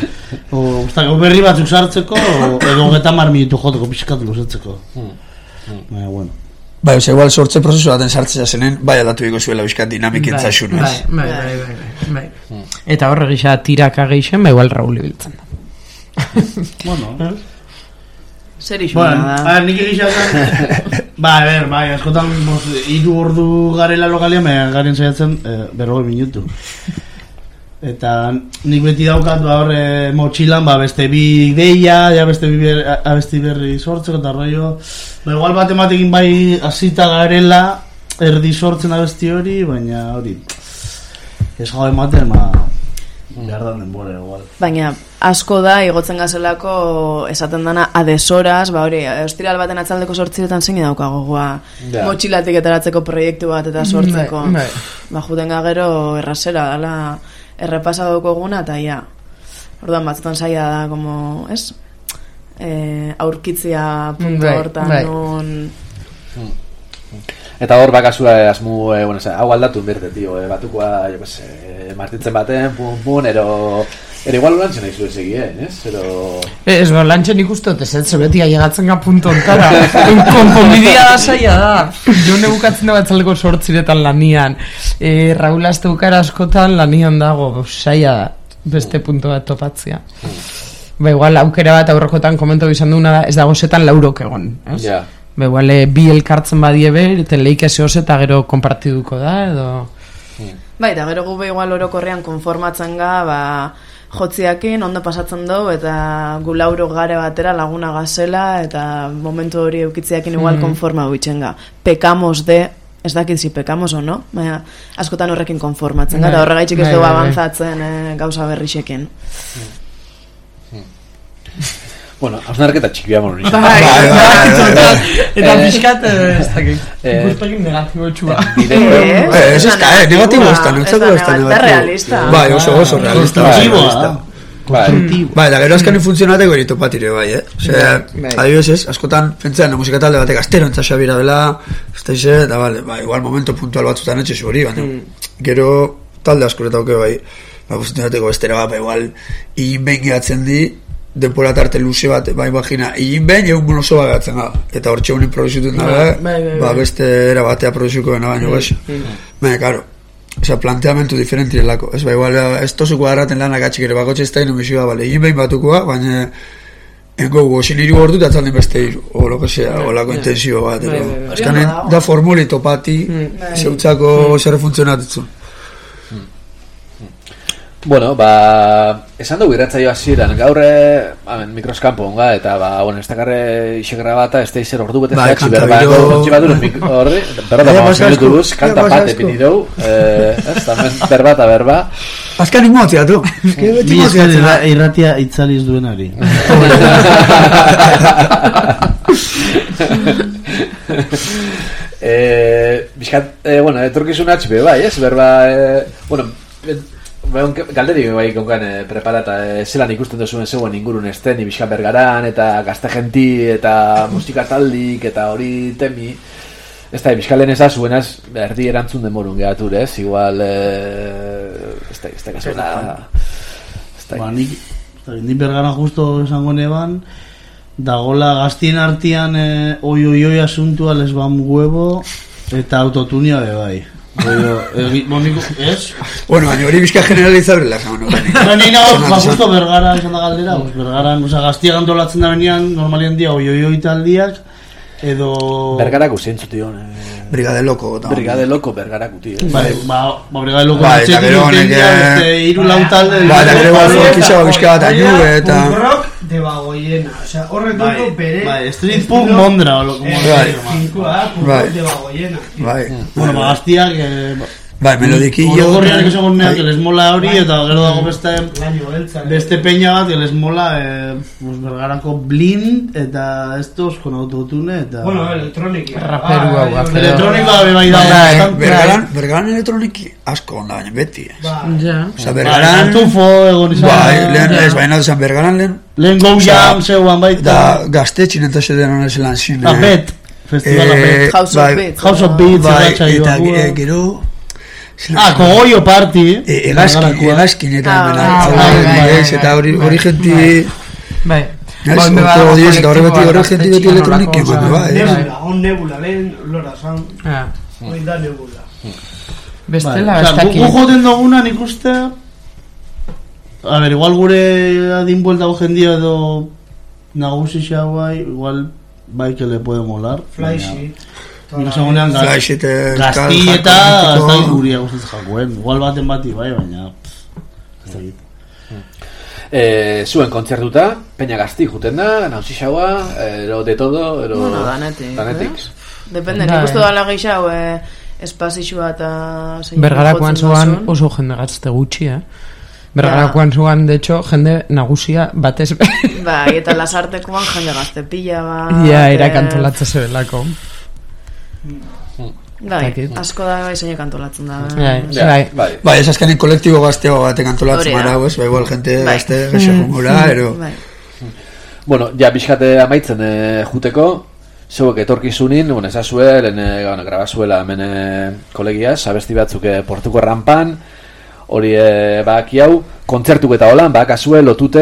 [SPEAKER 5] o berri batzuk sartzeko, edo 30 minutu joteko pixkat luzetzeko. Baina, bueno.
[SPEAKER 2] Bai, igual sortze prozesu baten sartzea zenen, bai aldatu biko zuela bizkat dinamik entzaisun, ez?
[SPEAKER 3] Bai. Eta horre gisa tiraka geixen, igual Rauli biltzen da.
[SPEAKER 5] Bueno,
[SPEAKER 4] zer isuna da?
[SPEAKER 5] Nik egizan bai, askotan 3 ordu garela lokalian, garen saiatzen 40 minutu. Eta nik beti daukat horre motxilan, beste bi ideia, beste bi berri sortzeko eta rollo. Igual batematekin bai hasita garela, erdi sortzen abesti hori, baina hori ez gau ematen, behar da denbora igual.
[SPEAKER 4] Baina asko da, igotzen gazelako esaten dana adesoras, hori, ostiral baten atzaldeko 8 zein daukago motxilatik etaratzeko proiektu bat eta sortzeko. Juten gero errasera, dala errepasadoko eguna, eta ja. Orduan batzutan saia da, como, ez? Aurkitzia punto hortan nun...
[SPEAKER 1] Eta hor bakazua asmu, hau aldatu inberte, tio, batukoa, martitzen baten, pun, ero igual lantzen nahi zuen segien, ez?
[SPEAKER 3] Ez, lantzen ikustot, ez beti ailegatzen ga punto ontara. Konponbidia da saia da. Jo nebukatzen da batzaleko 8 lanian. Raul Asteukara askotan lanian dago, saia da, beste punto bat topatzia. Igual aukera bat aurrekotan komento izan duguna da, ez dago zetan laurok egon, ez?
[SPEAKER 1] Ja.
[SPEAKER 3] Igual bi elkartzen badiebe, eta leike zehoz eta gero konpartiduko da, edo...
[SPEAKER 4] Eta gero gube igual orokorrean konformatzen ga, jotziakin, ondo pasatzen dugu, eta gu lauro gare batera laguna gazela, eta momentu hori eukitziakin igual konforma buitzen ga. Pekamos de, ez dakit si pekamos o no, baina askotan horrekin konformatzen ga, eta horregaitxik ez dugu avanzatzen gauza berrixekin.
[SPEAKER 1] Bueno, hausnarketa txikibia mono nintzen.
[SPEAKER 3] Eta pixkat, ez dakit, ikuspegin negatibo txua.
[SPEAKER 2] Ez negatibo ez da, negatibo ez da.
[SPEAKER 4] Eta realista.
[SPEAKER 2] Oso realista. Da, gero azkanin funtzionateko erito patire, adibidez ez, askotan, pentsean, musika talde batek astero entzaxea bira dela, eta igual momento puntual batzutan etxe zuri, gero talde askoretauke funtzionateko estera bat, igual, egin behin gehatzen di, denpora tarte luze bat, imagina, egin behin egun monoso bat gatzen da, eta hor txegunin produzituen da, beste era batea produziko dena baino gaxa. Baina, karo, planteamentu diferenti delako, ez igual, ez tozuko garraten lanak atxik ere bakotxe ez da inomisio da, egin behin batukoa, baina engo goxin iru ordu eta atzaldin beste iru, o lo que sea, o lako intensio bat, azkanen da formulito pati, zeutzako zer funtzionatzen.
[SPEAKER 1] Bueno, esan dugu irratzaio hasieran gaur mikroskampo onga, eta ez dakarre isegra bata, ez da izer ordu bete zehatzi minuturuz, kanta bat epini dugu, berba.
[SPEAKER 2] Azkan imotzia, tu.
[SPEAKER 5] Bi eskari irratia itzaliz duenari.
[SPEAKER 1] Bizkat, etorkizun atxipe, ez? Berba, galderi bai konkan preparata zelan ikusten duzuen zeuen ingurun esteni Bizkan Bergaran eta gazte genti eta musika taldik eta hori temi ez da, Bizkalen ez azuenaz erdi erantzun demorun gehatur, ez? Igual ez da kasuna
[SPEAKER 5] nik Bergaran justo esango neban dagola gaztien artian oi asuntua les bam huevo eta autotunia bebai. ¿Es?
[SPEAKER 2] Bueno, hori bizka generalizarela.
[SPEAKER 5] Justo Bergara izan da galdera, Bergaran, gaztiak antolatzen da benian, normalien dia oi taldiak, edo...
[SPEAKER 1] Bergarako zentzu, tio.
[SPEAKER 2] Brigade Loko.
[SPEAKER 1] Brigade Loko, Bergarako, tio.
[SPEAKER 5] Brigade Loko iru lau talde...
[SPEAKER 2] Eta gero kisa bizka bat ainu, eta...
[SPEAKER 6] Rock de Bagoiena, horrek dugu bere...
[SPEAKER 5] Street punk mondra,
[SPEAKER 6] punk de Bagoiena.
[SPEAKER 5] Bueno, gaztiak...
[SPEAKER 2] melodikillo...
[SPEAKER 5] Gorriak esan goneak, que les mola hori, eta gero dago beste peña bat, que les mola Bergarako Blind, eta estos con autotune, eta...
[SPEAKER 6] Bueno, elektroniki.
[SPEAKER 3] Raperu hau.
[SPEAKER 5] Elektronikoa bebai dago.
[SPEAKER 2] Bergaran elektroniki asko onda, baina beti, ez?
[SPEAKER 3] Ja.
[SPEAKER 2] Bergaran...
[SPEAKER 5] Tufo egon izan.
[SPEAKER 2] Ez, baina duzan Bergaran
[SPEAKER 5] lehen Go Jam zeuan baita.
[SPEAKER 2] Da, gaztetxin eta zedean honez lan zin.
[SPEAKER 5] Apet. Festival Apet. House of Beats. Eta
[SPEAKER 2] gero...
[SPEAKER 5] Kogoio party.
[SPEAKER 2] Egazkin eta eta hori genti...
[SPEAKER 3] Bai.
[SPEAKER 2] Eta hori genti beti elektroniki.
[SPEAKER 6] Nebula, lehen Lora Sound. Hori da Nebula.
[SPEAKER 3] Bestela, ez dakit.
[SPEAKER 5] Gu joten duguna nik uste... A ver, igual gure adin buelta jendia edo nagusi xauai, igual bai que le puede molar.
[SPEAKER 6] Flashy.
[SPEAKER 2] Flash
[SPEAKER 5] gazti eta ez da guria guztiz jakuen. Igual baten bati bai, baina...
[SPEAKER 1] Zuen kontzertuta, Peña Gazti juten da, nausi xaua, ero de todo, ero...
[SPEAKER 4] Bueno, danetik. Depende, nik uste dala gehiago, espazixua eta...
[SPEAKER 3] Bergarakoan zuan oso jende gatzte gutxi, Bergarakoan zuan, de hecho, jende nagusia batez be.
[SPEAKER 4] Bai, eta Lasartekoan jende gazte pila bat.
[SPEAKER 3] Ja, erakantolatzen zebelako.
[SPEAKER 4] Bai, asko da izainak antolatzen da.
[SPEAKER 2] Bai, ez azkenin kolektibo gazteo batek antolatzen gara, bai, igual, gente gazte gexakungura, ero...
[SPEAKER 1] Bueno, ja, bizkate amaitzen juteko, zeuek etorkizunin, ezazue, lehen grabazuela hemen kolegiaz, abesti batzuk Portuko Rampan, hori baki hau, kontzertuk eta holan, bakazue, lotute...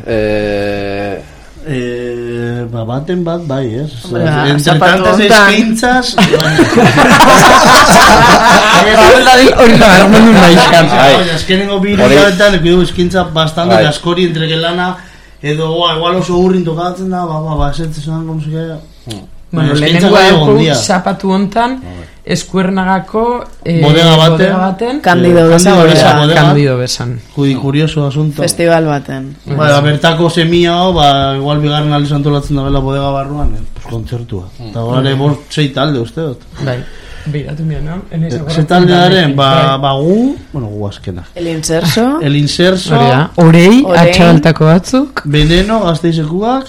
[SPEAKER 5] baten bat, bai, ez? Entre tantas eskintzas...
[SPEAKER 3] Hori da, ermendu nahi izan.
[SPEAKER 5] Azkenengo birikabetan, ekudu eskintza bastante, askori entreke lana, edo, igual oso urrin tokatzen da, esetzean, musika...
[SPEAKER 3] Bueno, lehenengo zapatu hontan, Eskuernagako
[SPEAKER 5] bodega baten
[SPEAKER 3] Kandido besan.
[SPEAKER 5] Curioso asunto.
[SPEAKER 4] Festival baten.
[SPEAKER 5] Bertako semia igual bigarren aldiz antolatzen da bela bodega barruan, kontzertua. Eta gore 6 talde uste dut.
[SPEAKER 3] Bai. Beiratu mira, no?
[SPEAKER 5] Se taldearen, gu azkenak.
[SPEAKER 4] El Inserso.
[SPEAKER 3] Orei, atxabaltako batzuk.
[SPEAKER 5] Veneno, Gasteizekuak.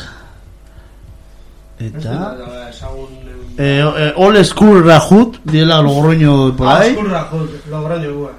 [SPEAKER 5] Eta... Old School Rajut, diela Logroño por ahí.
[SPEAKER 6] School Rajut, Logroño, gua.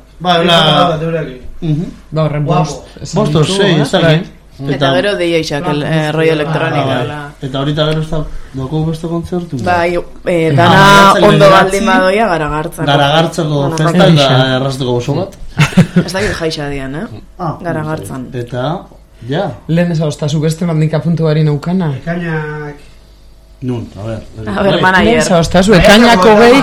[SPEAKER 5] Bostos, ez da gain.
[SPEAKER 4] Eta gero deiaixak, rollo elektronika.
[SPEAKER 5] Eta horita gero ez da, doko beste kontzertu?
[SPEAKER 4] Bai, dana ondo baldin badoia Garagartzako.
[SPEAKER 5] Garagartzako festa eta errazteko oso bat.
[SPEAKER 4] Ez da gil jaixa dian, Garagartzan.
[SPEAKER 5] Eta, ja.
[SPEAKER 3] Lehen ez hau, beste mandika puntu bari naukana.
[SPEAKER 6] Ekainak...
[SPEAKER 5] Nun,
[SPEAKER 4] a ver, manager.
[SPEAKER 3] Ekainak hogei...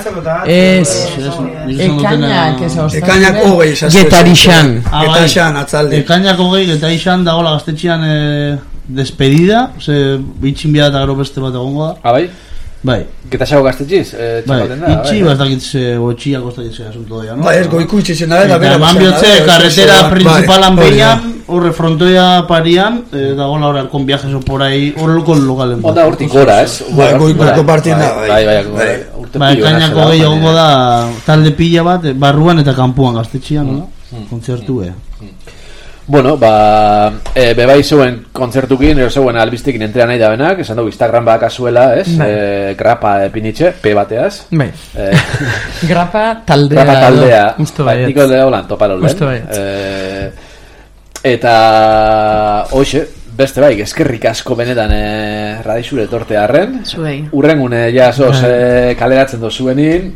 [SPEAKER 3] Ekainak
[SPEAKER 2] hogei...
[SPEAKER 3] Getarixan.
[SPEAKER 2] Getarixan, atzalde.
[SPEAKER 5] Ekainak hogei, Getarixan dagoela gaztetxean despedida, bitxin bia eta gero beste bat egongo da.
[SPEAKER 1] Bai?
[SPEAKER 5] Bai.
[SPEAKER 1] Getaxago gaztetxiz?
[SPEAKER 5] Bai, bitxi, bastakitze, gotxiak ostakitze asunto doia, no?
[SPEAKER 2] Bai, ez goiku itxizien da,
[SPEAKER 5] eta banbiotze, karretera principalan behian, horre frontoia parian, dagoela hor arkon viajes o por ahí, horreloko logalen.
[SPEAKER 1] Onda hortik gora, ez?
[SPEAKER 2] Bai, goiko partien da,
[SPEAKER 1] bai.
[SPEAKER 5] Bai, kainako gehi egongo da talde pila bat, barruan eta kanpuan gaztetxian, no? Kontzertu,
[SPEAKER 1] Bueno, bebai zeuen kontzertukin, ero zeuen albistekin entrea nahi da benak, esan dugu Instagram bakazuela, ez? Grapa pinitxe, P bateaz.
[SPEAKER 3] Bai. Grapa taldea.
[SPEAKER 1] Grapa taldea.
[SPEAKER 3] Usto baiet.
[SPEAKER 1] Niko lehau lan, topalo lehen.
[SPEAKER 3] Usto baiet.
[SPEAKER 1] Eta, hoxe, beste bai, eskerrik asko benetan radixure etorte harren.
[SPEAKER 4] Zuei.
[SPEAKER 1] Urrengune, jasoz, kaleratzen dozuenin.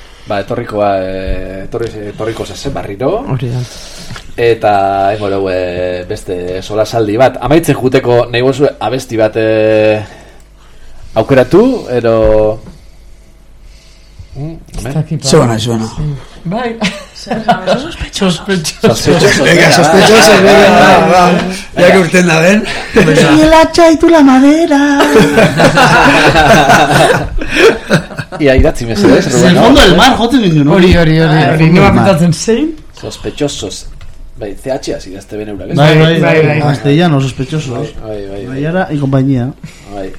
[SPEAKER 1] Etorriko zezen barriro.
[SPEAKER 3] Hori da.
[SPEAKER 1] Eta engoreu beste solasaldi bat. Amaitzen juteko nahi bozu abesti bat aukeratu, ero...
[SPEAKER 2] Zuena.
[SPEAKER 3] Bai.
[SPEAKER 2] Sospechoso. Ya que urten da ben.
[SPEAKER 5] Y el hacha y tú la madera.
[SPEAKER 1] Ia idatzi mesedez, Rubén.
[SPEAKER 5] El fondo del mar, joten ginen, no?
[SPEAKER 3] Hori. Nima pintatzen zein?
[SPEAKER 1] Sospechosos. Bai, CH así gazte ben eurak.
[SPEAKER 5] Bai. Castellano, sospechosos.
[SPEAKER 1] Bai.
[SPEAKER 5] Bayara y compañía.
[SPEAKER 1] Bai.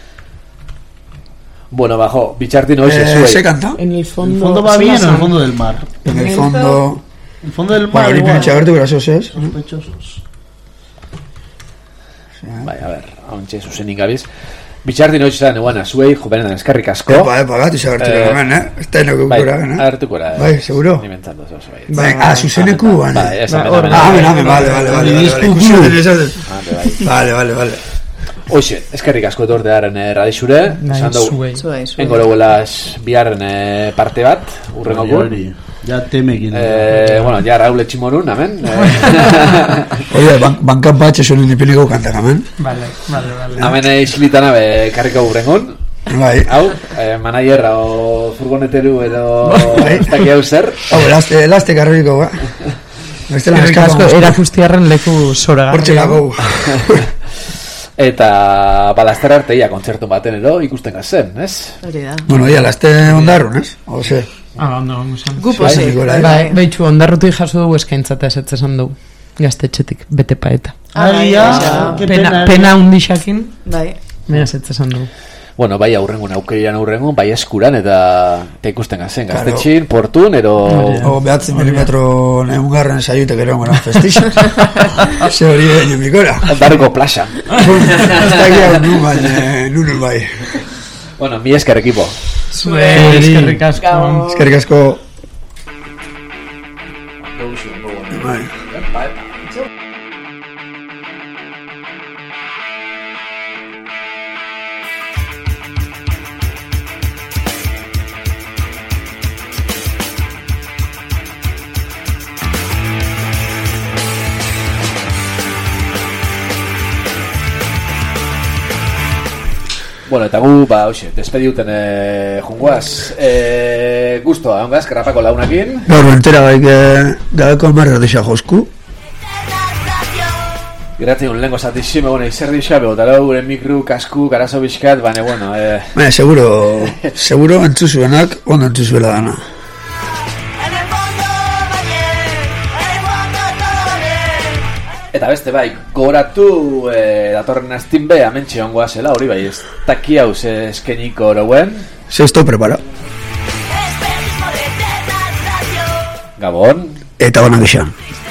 [SPEAKER 1] Bueno, bajo, Bichartino hoxe zuei.
[SPEAKER 2] ¿Se canta?
[SPEAKER 3] En el fondo...
[SPEAKER 5] El fondo va bien, en el fondo del mar.
[SPEAKER 2] En el fondo...
[SPEAKER 5] El fondo del mar,
[SPEAKER 2] bueno,
[SPEAKER 5] igual.
[SPEAKER 2] Bueno, chabertu grasos es.
[SPEAKER 5] Sospechosos.
[SPEAKER 1] Bai, a ver, hauntxe zuzenik gabiz. Bichartino hoxe zan eguana zuei, jo benetan eskarrik asko.
[SPEAKER 2] Bat, chabertu gamen, Eta eno kukura,
[SPEAKER 1] agertukura.
[SPEAKER 2] Bai, seguro.
[SPEAKER 1] Nimentzando, bai.
[SPEAKER 2] Bai, zuzeneku,
[SPEAKER 1] bai.
[SPEAKER 2] Vale.
[SPEAKER 1] Hoxe, eskerrik asko etortearen radixure. Esan dugu, engoreuelaz biharren parte bat, urrengoko.
[SPEAKER 5] Ja temekin.
[SPEAKER 1] Bueno, ja Raúl Etximorun, amen.
[SPEAKER 2] Oye, bankan batxe sonen ipiniko kantak, amen.
[SPEAKER 3] Vale.
[SPEAKER 1] Amen isilitana karriko urrengon.
[SPEAKER 2] Bai.
[SPEAKER 1] Hau, manaierra o furgoneteru edo ez daki hau zer.
[SPEAKER 2] Hau, elaste karriko, ba.
[SPEAKER 3] Era fustiarren leku zora.
[SPEAKER 2] Hortxe lago.
[SPEAKER 1] Eta balazter arte ia kontzertu baten edo ikusten gazen, ez?
[SPEAKER 4] Hori da.
[SPEAKER 2] Bueno, ia laste ondarrun, ez? Ose.
[SPEAKER 3] Ondo.
[SPEAKER 4] Gupo, sí.
[SPEAKER 3] Beitxu, ondarrutik jaso dugu eskaintzata esetzen du. Gaztetxetik, bete paeta.
[SPEAKER 5] Pena
[SPEAKER 3] Pena undixakin.
[SPEAKER 4] Bai.
[SPEAKER 3] Mena esetzen du.
[SPEAKER 1] Bueno, bai aurrengun, aurrengun, bai eskuran, eta ikusten gazen, gaztetxin, portun, ero...
[SPEAKER 2] O, 9 milimetro neungarren saiutek ero gara festixan. Ze hori egin mikora.
[SPEAKER 1] Barruko plaza.
[SPEAKER 2] Ez da nun bai.
[SPEAKER 1] Bueno, mi esker ekipo.
[SPEAKER 3] Eskerrik asko.
[SPEAKER 2] Eskerrik asko.
[SPEAKER 1] Bueno, eta gu, hoxe, despediuten jungoaz. Gustoa, ongaz, Karrapako launakin.
[SPEAKER 2] Gaur entera baik gabeko amarra deixa josku.
[SPEAKER 1] Gerratzen lehenko zatixime, bueno, izerdi xabe, otara gure mikru, kasku, karazo bizkat, baina, bueno...
[SPEAKER 2] Baina, seguro entzuzuenak, ondo entzuzuela dana.
[SPEAKER 1] Eta beste bai, gogoratu datorren astin be, amentxe ongoa zela, hori bai, ez taki hau eskeniko orouen.
[SPEAKER 2] Se esto prepara.
[SPEAKER 1] Gabon.
[SPEAKER 2] Eta banak esan.